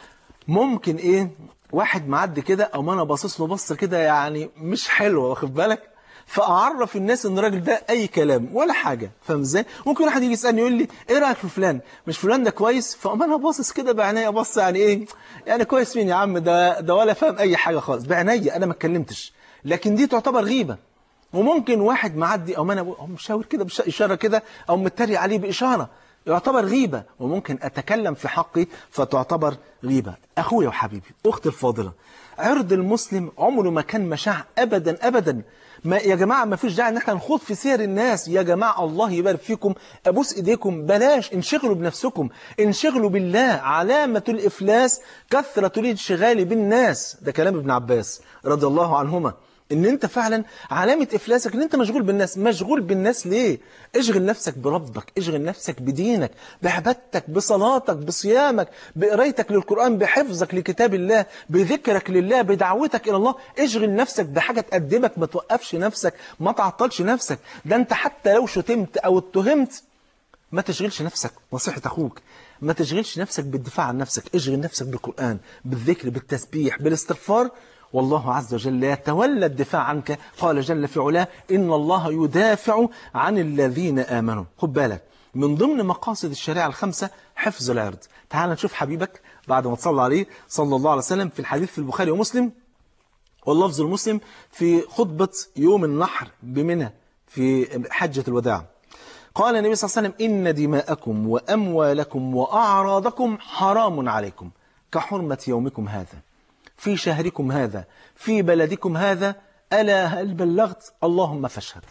ممكن ايه واحد معدي كده او ما انا باصص له بصه كده يعني مش حلوه، واخد بالك، فاعرف الناس ان الراجل ده اي كلام ولا حاجه، فاهم ازاي؟ ممكن واحد يجي يسالني يقول لي ايه رايك في فلان؟ مش فلان ده كويس؟ فاما انا باصص كده بعينيا، بص يعني ايه يعني كويس مين يا عم ده ده ولا فاهم اي حاجه خالص، بعينيا انا ما اتكلمتش، لكن دي تعتبر غيبه. وممكن واحد معدي او ما انا مشاور كده باشاره كده او متريق عليه باشاره، يعتبر غيبة. وممكن أتكلم في حقي فتعتبر غيبة. أخويا وحبيبي، أختي الفاضلة، عرض المسلم عمره ما كان مشاع أبدا أبدا. ما يا جماعة ما فيش داعي ان احنا نخوض في سير الناس يا جماعة، الله يبارك فيكم، أبوس إيديكم، بلاش، انشغلوا بنفسكم، انشغلوا بالله. علامة الإفلاس كثرة الانشغال بالناس، ده كلام ابن عباس رضي الله عنهما، ان انت فعلا علامة افلاسك ان انت مشغول بالناس. مشغول بالناس ليه؟ اشغل نفسك بربك، اشغل نفسك بدينك، بعبادتك، بصلاتك، بصيامك، بقرايتك للقرآن، بحفظك لكتاب الله، بذكرك لله، بدعوتك الى الله. اشغل نفسك بحاجة تقدمك، ما توقفش نفسك، ما تعطلش نفسك. ده انت حتى لو شتمت او اتهمت ما تشغلش نفسك، نصيحة اخوك، ما تشغلش نفسك بالدفاع عن نفسك، اشغل نفسك بالقرآن، بالذكر، بالتسبيح، بالاستغفار، والله عز وجل يتولى الدفاع عنك. قال جل في علاه إن الله يدافع عن الذين آمنوا. خد بالك، من ضمن مقاصد الشريعة الخمسة حفظ العرض. تعال نشوف حبيبك بعد ما تصلى عليه صلى الله عليه وسلم في الحديث في البخاري ومسلم، واللفظ المسلم في خطبة يوم النحر بمنى في حجة الوداع. قال النبي صلى الله عليه وسلم إن دماءكم وأموالكم وأعراضكم حرام عليكم كحرمة يومكم هذا في شهركم هذا في بلدكم هذا، ألا هل بلغت؟ اللهم فاشهد.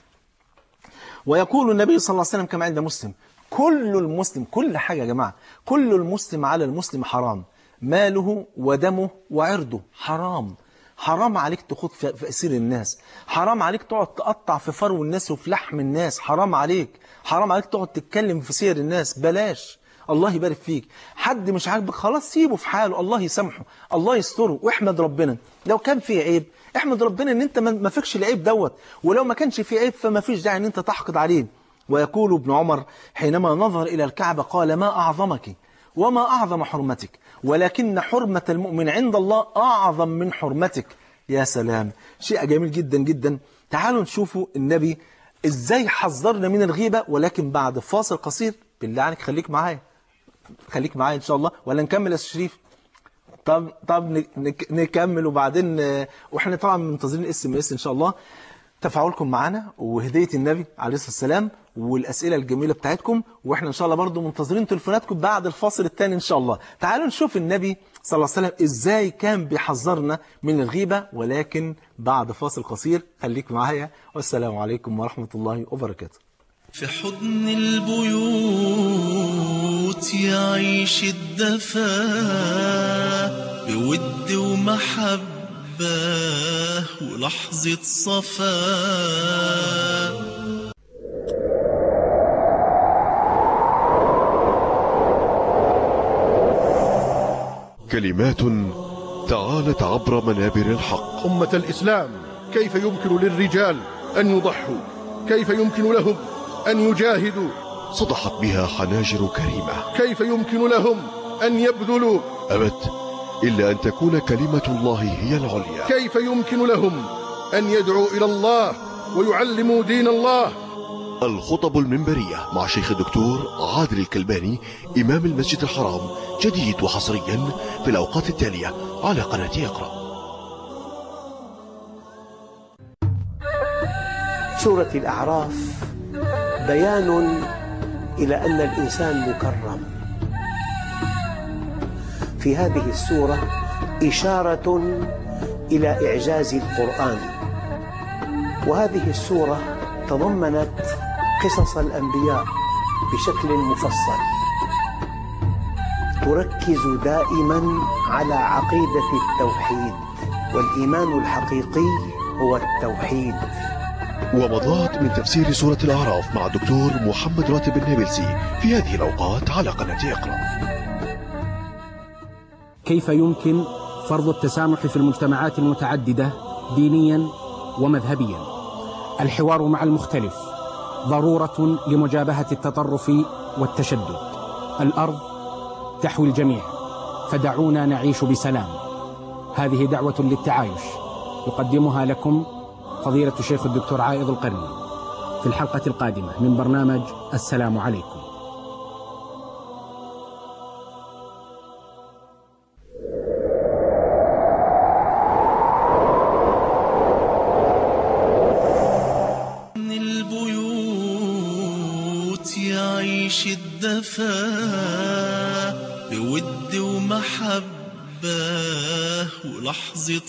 ويقول النبي صلى الله عليه وسلم كما عند مسلم كل المسلم، كل حاجة يا جماعة، كل المسلم على المسلم حرام، ماله ودمه وعرضه حرام. حرام عليك تخوض في أسير الناس، حرام عليك تقعد تقطع في فرو الناس وفي لحم الناس، حرام عليك، حرام عليك تقعد تتكلم في سير الناس، بلاش. الله يبارك فيك. حد مش عاجبك خلاص سيبه في حاله، الله يسامحه، الله يستره، واحمد ربنا. لو كان فيه عيب احمد ربنا ان انت ما فيكش العيب دوت، ولو ما كانش فيه عيب فما فيش داعي ان انت تحقد عليه. ويقول ابن عمر حينما نظر إلى الكعبة قال: ما أعظمك وما أعظم حرمتك، ولكن حرمة المؤمن عند الله أعظم من حرمتك. يا سلام، شيء جميل جدا جدا. تعالوا نشوفوا النبي إزاي حذرنا من الغيبة، ولكن بعد فاصل قصير. بالله عليك خليك معايا، خليك معايا إن شاء الله، ولا نكمل يا شريف؟ طب طب نكمل وبعدين، واحنا طبعا منتظرين اس ام اس ان شاء الله. تفاعلكم معنا وهدية النبي عليه الصلاة والسلام والأسئلة الجميلة بتاعتكم، وإحنا إن شاء الله برضو منتظرين تليفوناتكم بعد الفاصل الثاني إن شاء الله. تعالوا نشوف النبي صلى الله عليه وسلم إزاي كان بيحذرنا من الغيبة، ولكن بعد فاصل قصير. خليك معايا، والسلام عليكم ورحمة الله وبركاته. في حضن البيوت يعيش الدفا بود ومحبة ولحظة صفاء. كلمات تعالت عبر منابر الحق. أمة الإسلام، كيف يمكن للرجال أن يضحوا؟ كيف يمكن لهم أن يجاهدوا؟ صدحت بها حناجر كريمة. كيف يمكن لهم أن يبذلوا؟ أبت إلا أن تكون كلمة الله هي العليا. كيف يمكن لهم أن يدعوا إلى الله ويعلموا دين الله؟ الخطب المنبرية مع شيخ الدكتور عادل الكلباني إمام المسجد الحرام، جديد وحصريا في الأوقات التالية على قناة اقرأ. سورة الأعراف بيان إلى أن الإنسان مكرم. في هذه السورة إشارة إلى إعجاز القرآن، وهذه السورة تضمنت قصص الأنبياء بشكل مفصل، تركز دائما على عقيدة التوحيد، والإيمان الحقيقي هو التوحيد. ومضات من تفسير سورة الأعراف مع الدكتور محمد راتب النابلسي في هذه الأوقات على قناة اقرأ. كيف يمكن فرض التسامح في المجتمعات المتعددة دينيا ومذهبيا؟ الحوار مع المختلف ضرورة لمجابهة التطرف والتشدد. الأرض تحوي الجميع، فدعونا نعيش بسلام. هذه دعوة للتعايش يقدمها لكم فضيلة الشيخ الدكتور عائض القرني في الحلقة القادمة من برنامج السلام عليكم. يعيش الدفا بود ومحبة ولحظة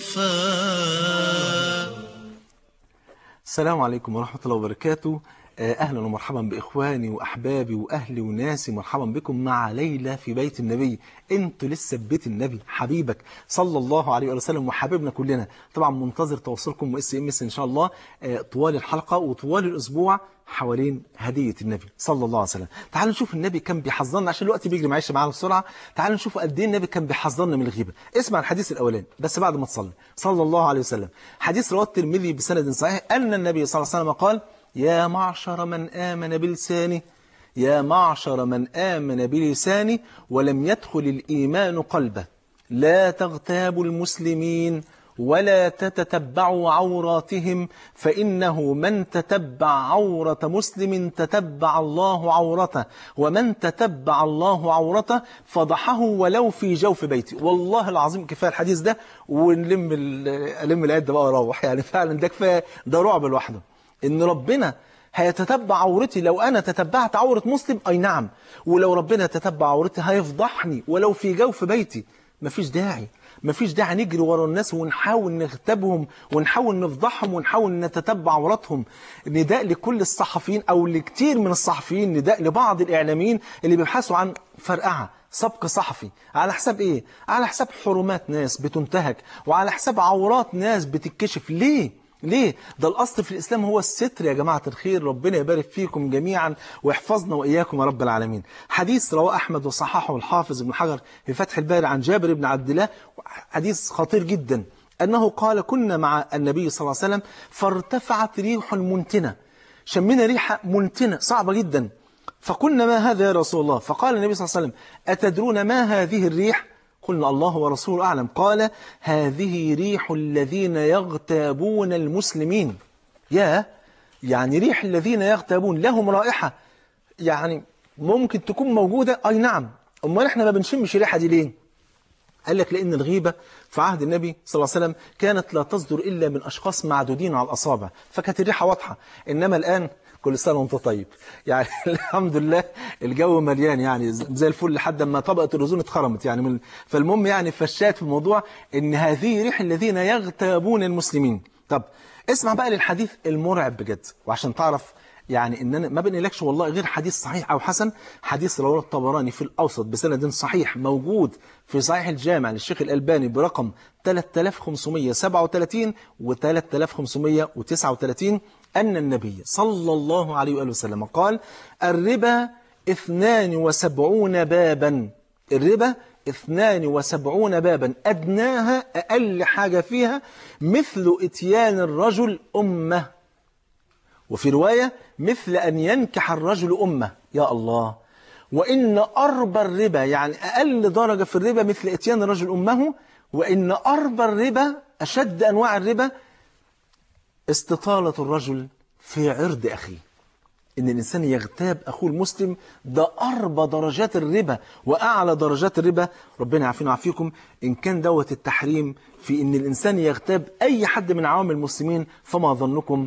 صفاء. السلام عليكم ورحمة الله وبركاته. أهلا ومرحبا بإخواني وأحبابي وأهلي وناسي، مرحبا بكم مع ليلة في بيت النبي. أنتوا لسه في بيت النبي حبيبك صلى الله عليه وسلم وحبيبنا كلنا. طبعا منتظر تواصلكم واس ام اس إن شاء الله طوال الحلقة وطوال الأسبوع حوالين هدية النبي صلى الله عليه وسلم. تعالوا نشوف النبي كان بيحذرنا، عشان الوقت بيجري معيش معانا بسرعة. تعالوا نشوف قد ايه النبي كان بيحذرنا من الغيبة. اسمع الحديث الأولاني بس بعد ما تصلي صلى الله عليه وسلم. حديث رواه الترمذي بسند صحيح أن النبي صلى الله عليه وسلم قال: يا معشر من آمن بلسانه يا معشر من آمن بلسانه ولم يدخل الإيمان قلبه، لا تغتابوا المسلمين ولا تتتبعوا عوراتهم، فإنه من تتبع عورة مسلم تتبع الله عورته، ومن تتبع الله عورته فضحه ولو في جوف بيته. والله العظيم كفاية الحديث ده ونلم ألم العيد بقى وروح، يعني فعلا ده كفاية، ده رعب لوحده إن ربنا هيتتبع عورتي. لو أنا تتبعت عورة مسلم أي نعم، ولو ربنا تتبع عورتي هيفضحني ولو في جوف بيتي. مفيش داعي مفيش داعي نجري ورا الناس ونحاول نغتابهم ونحاول نفضحهم ونحاول نتتبع عوراتهم. نداء لكل الصحفيين أو لكتير من الصحفيين، نداء لبعض الإعلاميين اللي بيبحثوا عن فرقعة سبق صحفي. على حساب إيه؟ على حساب حرمات ناس بتنتهك، وعلى حساب عورات ناس بتتكشف. ليه؟ ليه؟ ده الأصل في الإسلام هو الستر يا جماعة الخير. ربنا يبارك فيكم جميعا ويحفظنا وإياكم يا رب العالمين. حديث رواه أحمد وصححه الحافظ ابن حجر في فتح الباري عن جابر بن عبد الله، حديث خطير جدا، أنه قال كنا مع النبي صلى الله عليه وسلم فارتفعت ريح منتنة، شمينا ريحة منتنة صعبة جدا، فقلنا ما هذا يا رسول الله؟ فقال النبي صلى الله عليه وسلم أتدرون ما هذه الريح؟ قلنا الله ورسوله أعلم. قال هذه ريح الذين يغتابون المسلمين. يا يعني ريح الذين يغتابون لهم رائحة يعني ممكن تكون موجودة، أي نعم، أمال إحنا ما بنشمش الريحة دي ليه؟ قال لك لأن الغيبة في عهد النبي صلى الله عليه وسلم كانت لا تصدر إلا من أشخاص معدودين على الأصابع، فكانت الريحة واضحة. إنما الآن كل سنة وانت طيب، يعني الحمد لله الجو مليان يعني زي الفل لحد ما طبقة الأوزون اتخرمت يعني من فالمهم يعني فشات في الموضوع إن هذه ريح الذين يغتابون المسلمين. طب اسمع بقى للحديث المرعب بجد، وعشان تعرف يعني إن أنا ما بنقلكش والله غير حديث صحيح أو حسن. حديث رواه الطبراني في الأوسط بسند صحيح موجود في صحيح الجامع للشيخ الألباني برقم ثلاثة آلاف وخمسمائة وسبعة وثلاثين و ثلاثة آلاف وخمسمائة وتسعة وثلاثين أن النبي صلى الله عليه وآله وسلم قال الربا اثنان وسبعون بابا، الربا اثنان وسبعون بابا أدناها أقل حاجة فيها مثل إتيان الرجل أمه، وفي رواية مثل أن ينكح الرجل أمه. يا الله. وإن أربى الربا يعني أقل درجة في الربا مثل إتيان الرجل أمه، وإن أربى الربا أشد أنواع الربا استطالة الرجل في عرض أخيه، إن الإنسان يغتاب أخوه المسلم، ده أربى درجات الربا وأعلى درجات الربا. ربنا يعافينا ويعافيكم. إن كان دوت التحريم في إن الإنسان يغتاب أي حد من عوام المسلمين، فما ظنكم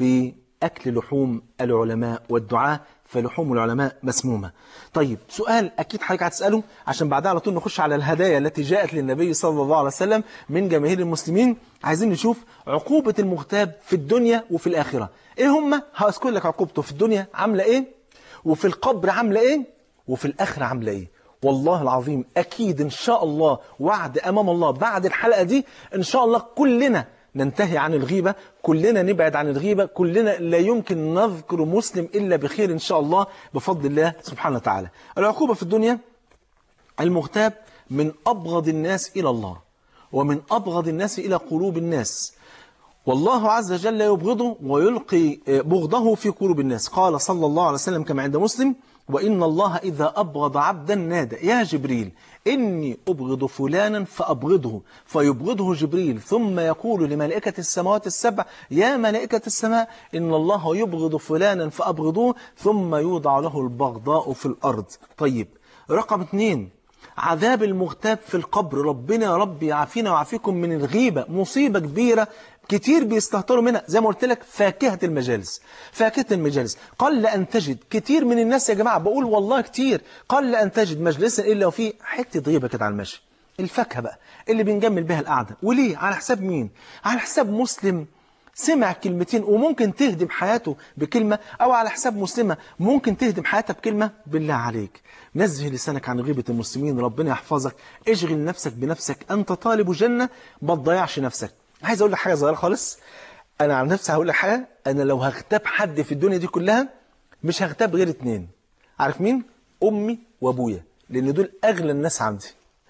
بأكل لحوم العلماء والدعاء؟ فلحوم العلماء مسمومة. طيب سؤال أكيد حضرتك هتسأله عشان بعدها على طول نخش على الهدايا التي جاءت للنبي صلى الله عليه وسلم من جماهير المسلمين. عايزين نشوف عقوبة المغتاب في الدنيا وفي الآخرة. إيه هم؟ هأذكر لك عقوبته في الدنيا عاملة إيه، وفي القبر عاملة إيه، وفي الآخرة عاملة إيه. والله العظيم أكيد إن شاء الله وعد أمام الله بعد الحلقة دي إن شاء الله كلنا ننتهي عن الغيبة، كلنا نبعد عن الغيبة، كلنا لا يمكن نذكر مسلم إلا بخير إن شاء الله بفضل الله سبحانه وتعالى. العقوبة في الدنيا، المغتاب من أبغض الناس إلى الله ومن أبغض الناس إلى قلوب الناس، والله عز وجل يبغضه ويلقي بغضه في قلوب الناس. قال صلى الله عليه وسلم كما عند مسلم وإن الله إذا أبغض عبدا نادى يا جبريل إني أبغض فلانا فأبغضه، فيبغضه جبريل ثم يقول لملائكة السماوات السبع يا ملائكة السماء إن الله يبغض فلانا فأبغضوه، ثم يوضع له البغضاء في الأرض. طيب رقم اثنين، عذاب المغتاب في القبر. ربنا يا رب يعافينا ويعافيكم من الغيبة، مصيبة كبيرة كتير بيستهتروا منها. زي ما قلت لك فاكهة المجالس، فاكهة المجالس قل أن تجد كتير من الناس يا جماعة، بقول والله كتير، قل أن تجد مجلسا إلا وفيه حتة غيبة كده على المشي. الفاكهة بقى اللي بنجمل بها القعدة، وليه؟ على حساب مين؟ على حساب مسلم سمع كلمتين وممكن تهدم حياته بكلمة، أو على حساب مسلمة ممكن تهدم حياتها بكلمة. بالله عليك نزه لسانك عن غيبة المسلمين، ربنا يحفظك. اشغل نفسك بنفسك، أنت طالب جنة، ما تضيعش نفسك. عايز أقول لك حاجة صغيرة خالص، أنا عن نفسي هقول لك حاجة، أنا لو هغتاب حد في الدنيا دي كلها مش هغتاب غير اتنين. عارف مين؟ أمي وأبويا، لأن دول أغلى الناس عندي.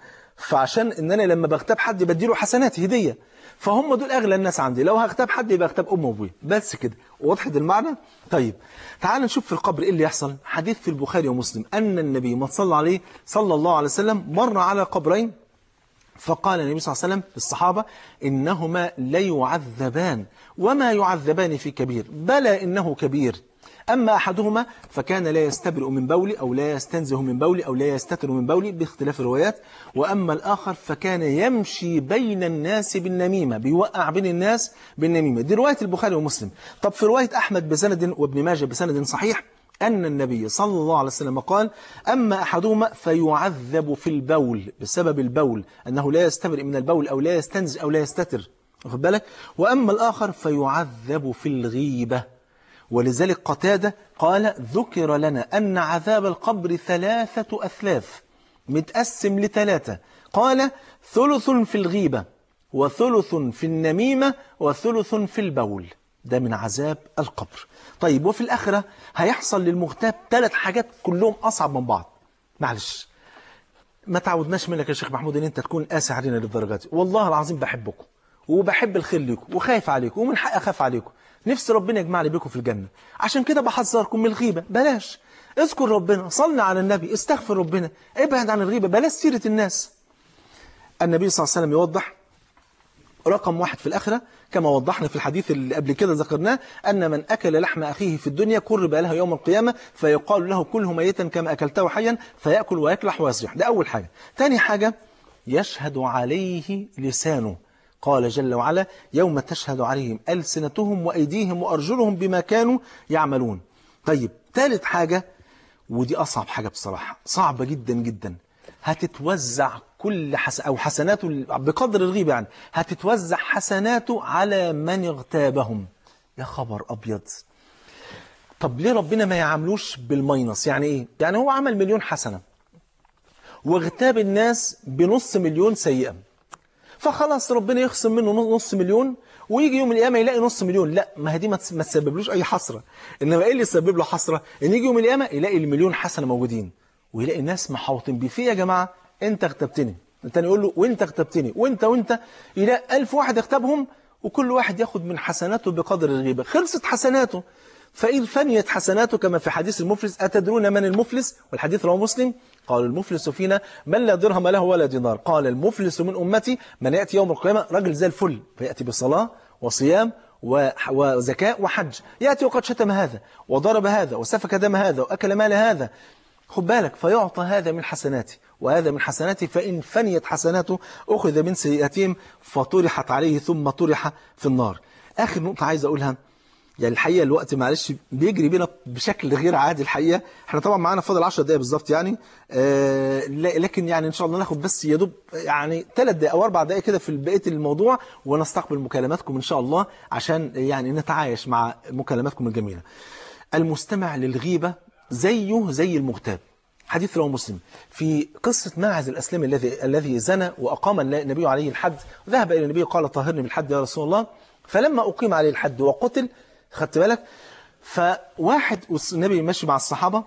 فعشان إن أنا لما بغتاب حد بديله حسنات هدية، فهم دول أغلى الناس عندي. لو هغتاب حد يبقى اغتاب أم وأبويا بس كده. وضحت المعنى؟ طيب تعال نشوف في القبر إيه اللي يحصل. حديث في البخاري ومسلم أن النبي ما صلى عليه صلى الله عليه وسلم مر على قبرين، فقال النبي صلى الله عليه وسلم للصحابة إنهما ليعذبان وما يعذبان في كبير، بلى إنه كبير. أما أحدهما فكان لا يستبرئ من بولي أو لا يستنزه من بولي أو لا يستتر من بولي باختلاف الروايات، وأما الآخر فكان يمشي بين الناس بالنميمة، بيوقع بين الناس بالنميمة. دي رواية البخاري ومسلم. طب في رواية أحمد بسند وابن ماجه بسند صحيح أن النبي صلى الله عليه وسلم قال أما أحدهما فيعذب في البول بسبب البول، أنه لا يستبرئ من البول أو لا يستنزه أو لا يستتر، واخد بالك؟ وأما الآخر فيعذب في الغيبة. ولذلك قتادة قال ذكر لنا أن عذاب القبر ثلاثة أثلاث، متقسم لثلاثة. قال ثلث في الغيبة وثلث في النميمة وثلث في البول. ده من عذاب القبر. طيب وفي الآخرة هيحصل للمغتاب ثلاث حاجات كلهم أصعب من بعض. معلش ما تعودناش منك يا شيخ محمود ان انت تكون قاسي علينا للدرجه دي. والله العظيم بحبكم وبحب الخير لكم وخايف عليكم ومن حق اخاف عليكم. نفسي ربنا يجمعني بكم في الجنه. عشان كده بحذركم من الغيبه. بلاش. اذكر ربنا، صلي على النبي، استغفر ربنا، ابعد عن الغيبه، بلاش سيره الناس. النبي صلى الله عليه وسلم يوضح رقم واحد في الآخرة كما وضحنا في الحديث اللي قبل كده ذكرناه، أن من أكل لحم أخيه في الدنيا قرب له يوم القيامة فيقال له كله ميتا كما أكلته حيا فيأكل ويكلح ويصيح. ده أول حاجة. تاني حاجة يشهد عليه لسانه. قال جل وعلا يوم تشهد عليهم ألسنتهم وأيديهم وأرجلهم بما كانوا يعملون. طيب ثالث حاجة ودي أصعب حاجة بصراحة، صعبة جدا جدا، هتتوزع كل حس أو حسناته بقدر الغيبة، يعني هتتوزع حسناته على من اغتابهم. يا خبر أبيض. طب ليه ربنا ما يعاملوش بالماينس؟ يعني إيه؟ يعني هو عمل مليون حسنة واغتاب الناس بنص مليون سيئة، فخلاص ربنا يخصم منه نص مليون ويجي يوم القيامة يلاقي نص مليون. لا، ما هي دي ما تسببلوش أي حسرة. إنما إيه اللي يسبب له حسرة؟ إن يجي يوم القيامة يلاقي المليون حسنة موجودين ويلاقي الناس محاوطين بيه. في يا جماعة انت اغتبتني، الثاني يقول له وانت اغتبتني، وانت وانت يلاقي ألف واحد اغتابهم وكل واحد ياخد من حسناته بقدر الغيبة. خلصت حسناته. فإن فنيت حسناته كما في حديث المفلس، أتدرون من المفلس؟ والحديث رواه مسلم. قال المفلس فينا من لا درهم له ولا دينار. قال المفلس من أمتي من يأتي يوم القيامة رجل زي الفل فيأتي بصلاة وصيام وزكاة وحج، يأتي وقد شتم هذا وضرب هذا وسفك دم هذا وأكل مال هذا، خد بالك، فيعطى هذا من حسناته وهذا من حسناته، فإن فنيت حسناته أخذ من سيئاتهم فطرحت عليه ثم طرح في النار. آخر نقطة عايز أقولها، يعني الحقيقة الوقت معلش بيجري بينا بشكل غير عادي الحقيقة. احنا طبعا معانا فاضل عشر دقايق بالظبط يعني، آه لكن يعني إن شاء الله ناخد بس يدوب يعني ثلاث دقايق أو أربع دقايق كده في بقية الموضوع ونستقبل مكالماتكم إن شاء الله عشان يعني نتعايش مع مكالماتكم الجميلة. المستمع للغيبة زيه زي المغتاب. حديث رواه مسلم في قصة ماعز الأسلمي الذي الذي زنى وأقام النبي عليه الحد، ذهب إلى النبي قال طهرني بالحد يا رسول الله، فلما أقيم عليه الحد وقتل، خدت بالك، فواحد النبي ماشي مع الصحابة،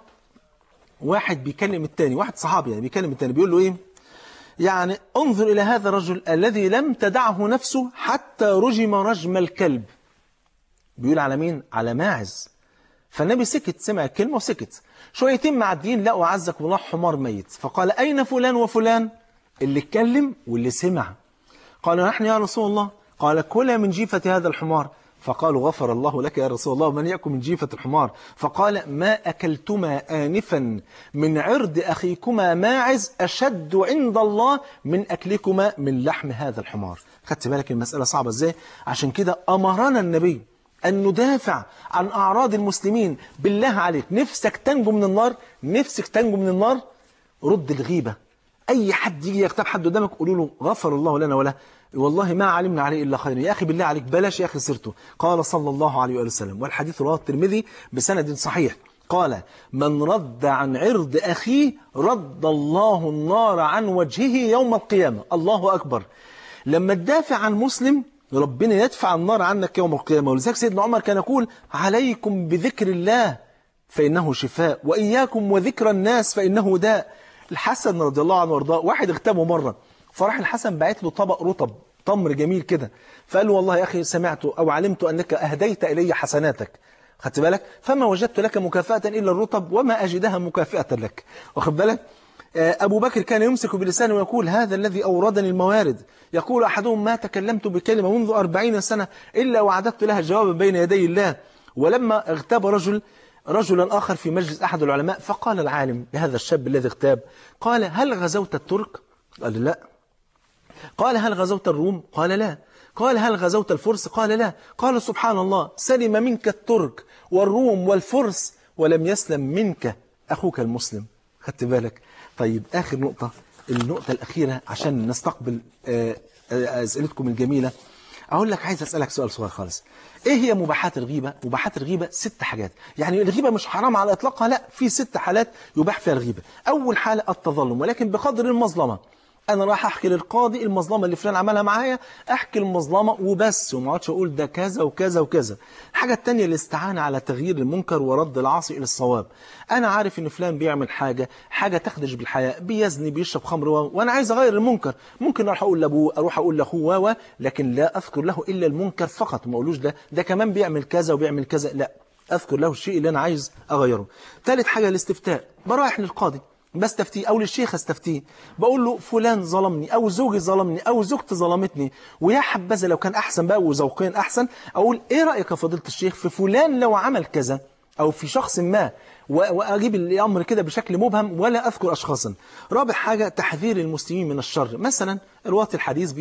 واحد بيكلم الثاني، واحد صحابي يعني بيكلم الثاني بيقول له إيه؟ يعني انظر إلى هذا الرجل الذي لم تدعه نفسه حتى رجم رجم الكلب. بيقول على مين؟ على ماعز. فالنبي سكت، سمع الكلمة وسكت. شويتين معديين لقوا عزكم الله حمار ميت، فقال أين فلان وفلان؟ اللي اتكلم واللي سمع. قالوا نحن يا رسول الله. قال كلا من جيفة هذا الحمار. فقالوا غفر الله لك يا رسول الله، من يأكل من جيفة الحمار؟ فقال ما أكلتما آنفا من عرض أخيكما ماعز أشد عند الله من أكلكما من لحم هذا الحمار. خدت بالك المسألة صعبة ازاي؟ عشان كده أمرنا النبي أن ندافع عن أعراض المسلمين. بالله عليك نفسك تنجو من النار، نفسك تنجو من النار، رد الغيبة. أي حد يجي يغتاب حد قدامك قولوا له غفر الله لنا وله، والله ما علمنا عليه إلا خير. يا أخي بالله عليك بلاش يا أخي سيرته. قال صلى الله عليه وآله وسلم، والحديث رواه الترمذي بسند صحيح، قال من رد عن عرض أخيه رد الله النار عن وجهه يوم القيامة. الله أكبر. لما تدافع عن مسلم ربنا يدفع النار عنك يوم القيامة. ولذلك سيدنا عمر كان يقول عليكم بذكر الله فإنه شفاء وإياكم وذكر الناس فإنه داء. الحسن رضي الله عنه وارضاه واحد اغتابه مرة، فراح الحسن بعت له طبق رطب تمر جميل كده، فقال له والله يا أخي سمعت أو علمت أنك أهديت إلي حسناتك، خدت بالك، فما وجدت لك مكافأة إلا الرطب وما أجدها مكافأة لك، واخد بالك. أبو بكر كان يمسك بلسانه ويقول هذا الذي أوردني الموارد، يقول أحدهم ما تكلمت بكلمة منذ أربعين سنة إلا وعددت لها جوابا بين يدي الله. ولما اغتاب رجل رجلا آخر في مجلس أحد العلماء، فقال العالم لهذا الشاب الذي اغتاب، قال هل غزوت الترك؟ قال لا. قال هل غزوت الروم؟ قال لا. قال هل غزوت الفرس؟ قال لا. قال سبحان الله سلم منك الترك والروم والفرس ولم يسلم منك أخوك المسلم. خدت بالك؟ طيب آخر نقطة، النقطة الأخيرة عشان نستقبل أسئلتكم الجميلة. أقول لك عايز أسألك سؤال صغير خالص، إيه هي مباحات الغيبة؟ مباحات الغيبة ست حاجات، يعني الغيبة مش حرام على إطلاقها، لا، في ست حالات يباح فيها الغيبة. أول حالة التظلم ولكن بقدر المظلمة، انا راح احكي للقاضي المظلمه اللي فلان عملها معايا، احكي المظلمه وبس، وما اقعدش اقول ده كذا وكذا وكذا. الحاجه الثانيه الاستعانه على تغيير المنكر ورد العاصي الى الصواب. انا عارف ان فلان بيعمل حاجه حاجه تخدش بالحياء، بيزني، بيشرب خمر، وانا عايز اغير المنكر، ممكن اروح اقول لابوه، اروح اقول لاخوه و لكن لا اذكر له الا المنكر فقط، ما اقولوش ده ده كمان بيعمل كذا وبيعمل كذا، لا، اذكر له الشيء اللي انا عايز اغيره. ثالث حاجه الاستفتاء، بروح للقاضي بستفتيه او للشيخ استفتيه، بقول له فلان ظلمني او زوجي ظلمني او زوجتي ظلمتني، ويا حبذا لو كان احسن بقى وذوقيا احسن اقول ايه رايك يا فضيله الشيخ في فلان لو عمل كذا، او في شخص ما، واجيب الامر كده بشكل مبهم ولا اذكر اشخاصا. رابع حاجه تحذير المسلمين من الشر، مثلا رواة الحديث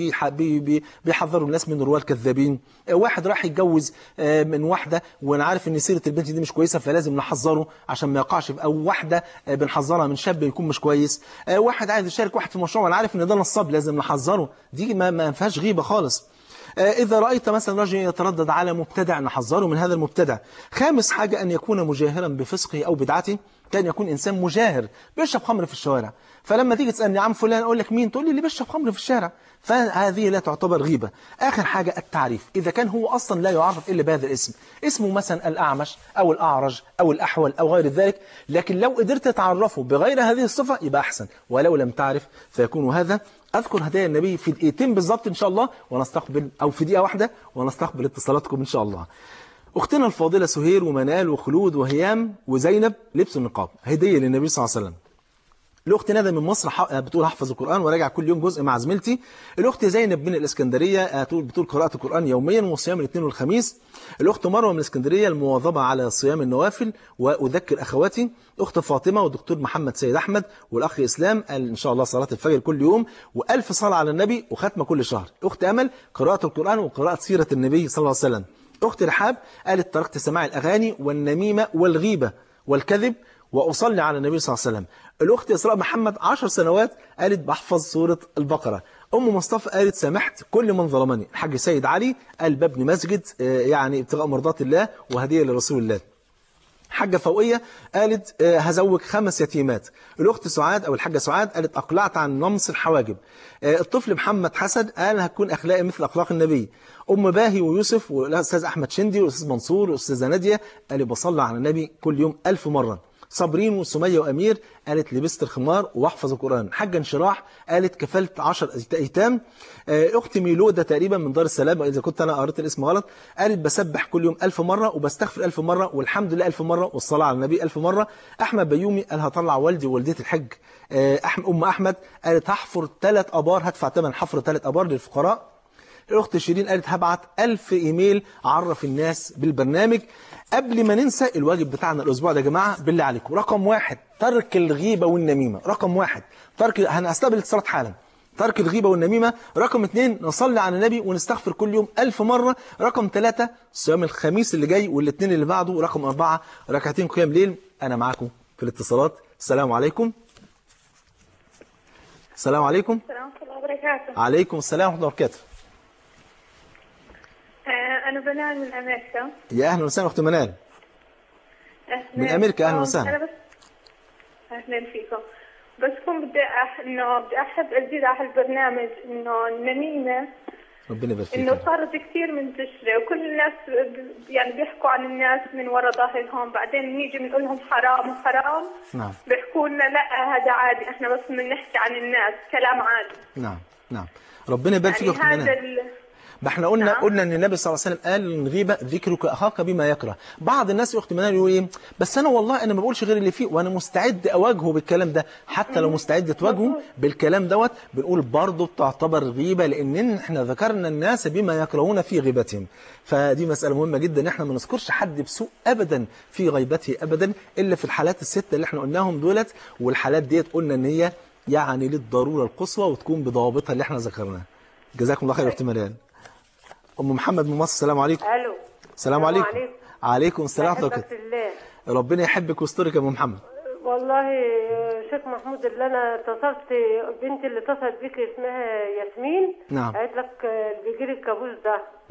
بيحذروا الناس من رواه الكذابين. واحد راح يتجوز من واحده وانا عارف ان سيره البنت دي مش كويسه فلازم نحذره عشان ما يقعش، او واحده بنحذرها من شاب يكون مش كويس. واحد عايز يشارك واحد في مشروع وانا عارف ان ده نصاب لازم نحذره، دي ما ما فيهاش غيبه خالص. إذا رأيت مثلا رجل يتردد على مبتدع نحذره من هذا المبتدع. خامس حاجة أن يكون مجاهرا بفسقه أو بدعته، كان يكون إنسان مجاهر بيشرب خمر في الشوارع، فلما تيجي تسألني عن فلان أقول لك مين، تقول لي اللي بيشرب خمر في الشارع، فهذه لا تعتبر غيبة. آخر حاجة التعريف، إذا كان هو أصلا لا يعرف إلا بهذا الاسم، اسمه مثلا الأعمش أو الأعرج أو الأحول أو غير ذلك، لكن لو قدرت تعرفه بغير هذه الصفة يبقى أحسن، ولو لم تعرف فيكون هذا. أذكر هدايا النبي في دقيقتين بالظبط إن شاء الله، ونستقبل أو في دقيقة واحدة ونستقبل اتصالاتكم إن شاء الله. أختنا الفاضلة سهير ومنال وخلود وهيام وزينب لبسوا النقاب، هدية للنبي صلى الله عليه وسلم. الأخت ندى من مصر بتقول هحفظ القرآن وراجع كل يوم جزء مع زميلتي. الأخت زينب من الإسكندرية بتقول قراءة القرآن يوميا وصيام الاثنين والخميس. الأخت مروة من الإسكندرية المواظبة على صيام النوافل وأذكر أخواتي. أخت فاطمة والدكتور محمد سيد أحمد والأخ إسلام قال إن شاء الله صلاة الفجر كل يوم وألف صلاة على النبي وختمة كل شهر. أخت أمل قراءة القرآن وقراءة سيرة النبي صلى الله عليه وسلم. أخت رحاب قالت تركت سماع الأغاني والنميمة والغيبة والكذب وأصلي على النبي صلى الله عليه وسلم. الأخت إسراء محمد عشر سنوات قالت بحفظ سورة البقرة. أم مصطفى قالت سامحت كل من ظلمني. الحاج سيد علي قال ببني مسجد يعني ابتغاء مرضات الله وهدية لرسول الله. حاجة فوقية قالت هزوج خمس يتيمات. الأخت سعاد أو الحاجة سعاد قالت أقلعت عن نمص الحواجب. الطفل محمد حسن قال هتكون أخلاقي مثل أخلاق النبي. أم باهي ويوسف والأستاذ أحمد شندي والأستاذ منصور والأستاذة نادية قال بصلي على النبي كل يوم ألف مرة. صابرين وسمية وأمير قالت لبست الخمار واحفظ القرآن. حاجة انشراح قالت كفلت عشر أيتام. أختي ميلودة تقريبا من دار السلام إذا كنت أنا قريت الاسم غلط قالت بسبح كل يوم ألف مرة وبستغفر ألف مرة والحمد لله ألف مرة والصلاة على النبي ألف مرة. أحمد بيومي قال هطلع والدي ووالدتي الحج. أحمد أم أحمد قالت هحفر ثلاث أبار هدفع ثمن حفر ثلاث أبار للفقراء. الأخت شيرين قالت هبعت ألف إيميل عرف الناس بالبرنامج. قبل ما ننسى الواجب بتاعنا الأسبوع ده يا جماعة بالله عليكم، رقم واحد ترك الغيبة والنميمة، رقم واحد ترك، هنستقبل اتصالات حالا، ترك الغيبة والنميمة. رقم اثنين نصلي على النبي ونستغفر كل يوم ألف مرة. رقم ثلاثة صيام الخميس اللي جاي والاثنين اللي بعده. رقم أربعة ركعتين قيام ليل. أنا معاكم في الاتصالات. السلام عليكم. السلام عليكم. السلام ورحمة الله وبركاته. عليكم السلام ورحمة الله وبركاته. أنا منال من أمريكا. يا أهلا وسهلا أخت منال. من أمريكا أهلا وسهلا. أنا بس أهلا فيكم. بس كنت بدي أح... إنه بدي أحب أزيد على البرنامج إنه النميمة ربنا يبارك فيك إنه صارت كثير منتشرة وكل الناس يعني بيحكوا عن الناس من وراء ظهرهم، بعدين نيجي بنقول لهم حرام وحرام. نعم. بيحكوا لنا لا هذا عادي، إحنا بس بنحكي عن الناس كلام عادي. نعم نعم ربنا يبارك فيك يعني أخت منال. ال... ما احنا قلنا نعم. قلنا ان النبي صلى الله عليه وسلم قال الغيبه ذكرك اخاك بما يكره. بعض الناس يا اخت منال يقول ايه بس انا والله انا ما بقولش غير اللي فيه وانا مستعد اواجهه بالكلام ده. حتى لو مستعد تواجهه بالكلام دوت بنقول برضه بتعتبر غيبه لان احنا ذكرنا الناس بما يكرهون في غيبتهم. فدي مساله مهمه جدا ان احنا ما نذكرش حد بسوء ابدا في غيبته ابدا الا في الحالات السته اللي احنا قلناهم دولت، والحالات ديت قلنا ان هي يعني للضروره القصوى وتكون بضوابطها اللي احنا ذكرناها. جزاكم الله خير يا اخت منال. أم محمد من مصر. السلام عليكم. الو. السلام عليكم. عليكم. عليكم السلام ورحمة الله. ربنا يحبك ويسترك يا أم محمد. والله شيخ محمود اللي أنا اتصلت بنتي اللي اتصلت بك اسمها ياسمين. نعم. قالت لك بيجي لي الكابوس ده. نعم.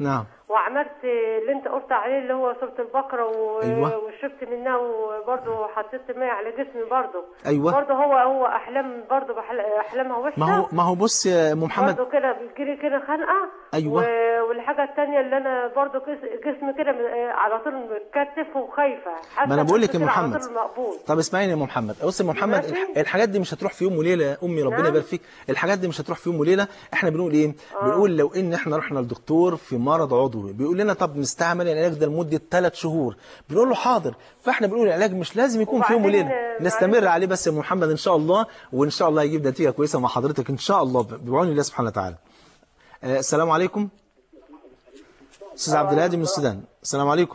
وعملت اللي انت قلت عليه اللي هو سورة البقرة و... أيوة. وشربت منها وبرضه حطيت ماء على جسمي برضه. أيوة. برضه هو هو احلام برضه بحل... احلامها وحشه. ما هو ما هو بص يا ام محمد برضه كده بتجيلي كده خنقه. أيوة. و... والحاجه الثانيه اللي انا برضه جسمي كده على طول متكتف وخايفه. ما انا بقول لك يا محمد. المقبول. طب اسمعيني يا ام محمد. بص يا ام محمد، الح... الحاجات دي مش هتروح في يوم وليله يا امي، ربنا يبارك فيك. الحاجات دي مش هتروح في يوم وليله. احنا بنقول ايه؟ آه. بنقول لو ان احنا رحنا للدكتور في مرض عضوي بيقول لنا طب نستعمل العلاج ده لمده ثلاث شهور، بنقول له حاضر. فاحنا بنقول العلاج مش لازم يكون في يوم وليله، نستمر عليه بس يا ام محمد ان شاء الله، وان شاء الله يجيب نتيجه كويسه مع حضرتك ان شاء الله بعون الله سبحانه وتعالى. آه السلام عليكم. استاذ عبد الهادي من السودان. السلام عليكم.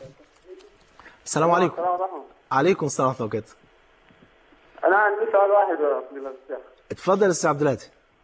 السلام عليكم. عليكم السلام ورحمه الله وبركاته. انا عندي سؤال واحد يا فضيلة الشيخ. اتفضل يا استاذ عبد الهادي.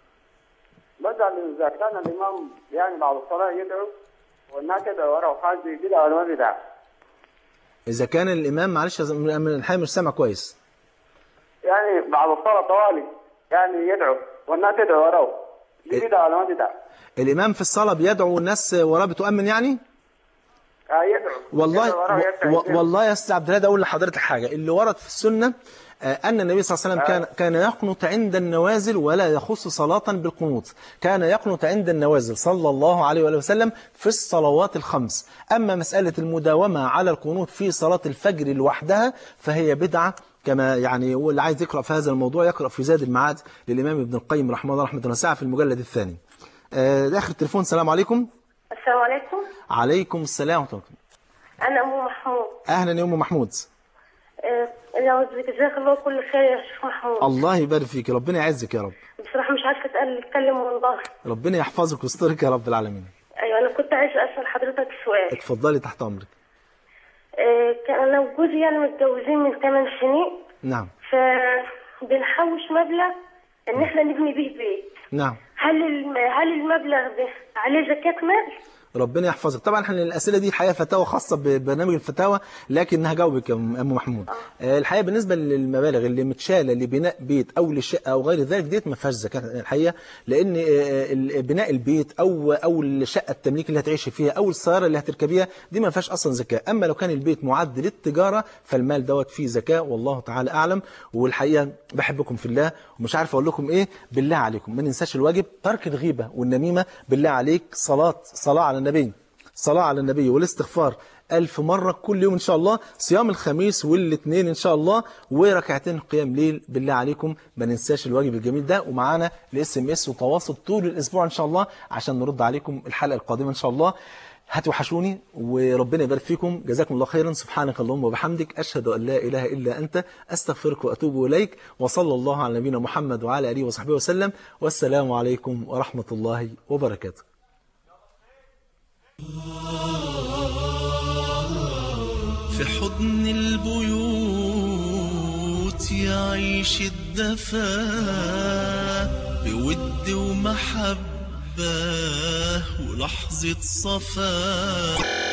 بدل اذا كان الامام يعني بعد الصلاه يدعو والناس يدعوا وراه حاجه كده ولا ما بيدعي؟ اذا كان الامام معلش من الحقيقه مش سامع كويس. يعني بعد الصلاه طوالي يعني يدعو والناس يدعوا وراه، بيدعي ولا ما بيدعي؟ الامام في الصلاه بيدعو والناس وراه بتؤمن يعني؟ اه يدعو. والله يدعو و... و... والله يا استاذ عبد الهادي اقول لحضرتك حاجه، اللي ورد في السنه أن النبي صلى الله عليه وسلم كان كان يقنط عند النوازل ولا يخص صلاة بالقنوط، كان يقنط عند النوازل صلى الله عليه وآله وسلم في الصلوات الخمس. أما مسألة المداومة على القنوط في صلاة الفجر لوحدها فهي بدعة، كما يعني واللي عايز يقرأ في هذا الموضوع يقرأ في زاد المعاد للإمام ابن القيم رحمه الله رحمة واسعة في المجلد الثاني. ده آخر التليفون. السلام عليكم. السلام عليكم. عليكم السلام ورحمة الله. أنا أم محمود. أهلا يا أم محمود. يا جزاك الله كل خير يا شيخ محمود. الله يبارك فيك، ربنا يعزك يا رب. بصراحة مش عارفة أتكلم والله. ربنا يحفظك ويسترك يا رب العالمين. أيوة أنا كنت عايزة أسأل حضرتك سؤال. اتفضلي تحت أمرك. آه كان أنا وجوزي يعني متجوزين من ثمان سنين. نعم. فبنحوش مبلغ إن إحنا نبني به بيت. نعم. هل هل المبلغ ده عليه زكاة مال؟ ربنا يحفظك. طبعا احنا الاسئله دي الحقيقه فتاوى خاصه ببرنامج الفتاوى، لكن هجاوبك يا ام محمود. آه. الحقيقه بالنسبه للمبالغ اللي متشاله لبناء بيت او لشقه او غير ذلك ديت ما فيهاش زكاه الحقيقه، لان بناء البيت او او الشقه التمليك اللي هتعيشي فيها او السياره اللي هتركبيها دي ما فيهاش اصلا زكاه. اما لو كان البيت معد للتجاره فالمال دوت فيه زكاه، والله تعالى اعلم. والحقيقه بحبكم في الله ومش عارف اقول لكم ايه، بالله عليكم ما ننساش الواجب، ترك الغيبه والنميمه، بالله عليك صلاه صلاه على النبي، صلاة على النبي والاستغفار ألف مرة كل يوم إن شاء الله، صيام الخميس والاثنين إن شاء الله، وركعتين قيام ليل. بالله عليكم ما ننساش الواجب الجميل ده. ومعانا الاس ام اس وتواصل طول الأسبوع إن شاء الله عشان نرد عليكم الحلقة القادمة إن شاء الله. هتوحشوني وربنا يبارك فيكم. جزاكم الله خيرا. سبحانك اللهم وبحمدك، أشهد أن لا إله إلا أنت، أستغفرك وأتوب إليك. وصلى الله على نبينا محمد وعلى آله وصحبه وسلم، والسلام عليكم ورحمة الله وبركاته. في حضن البيوت يعيش الدفا بود ومحبة ولحظة صفا.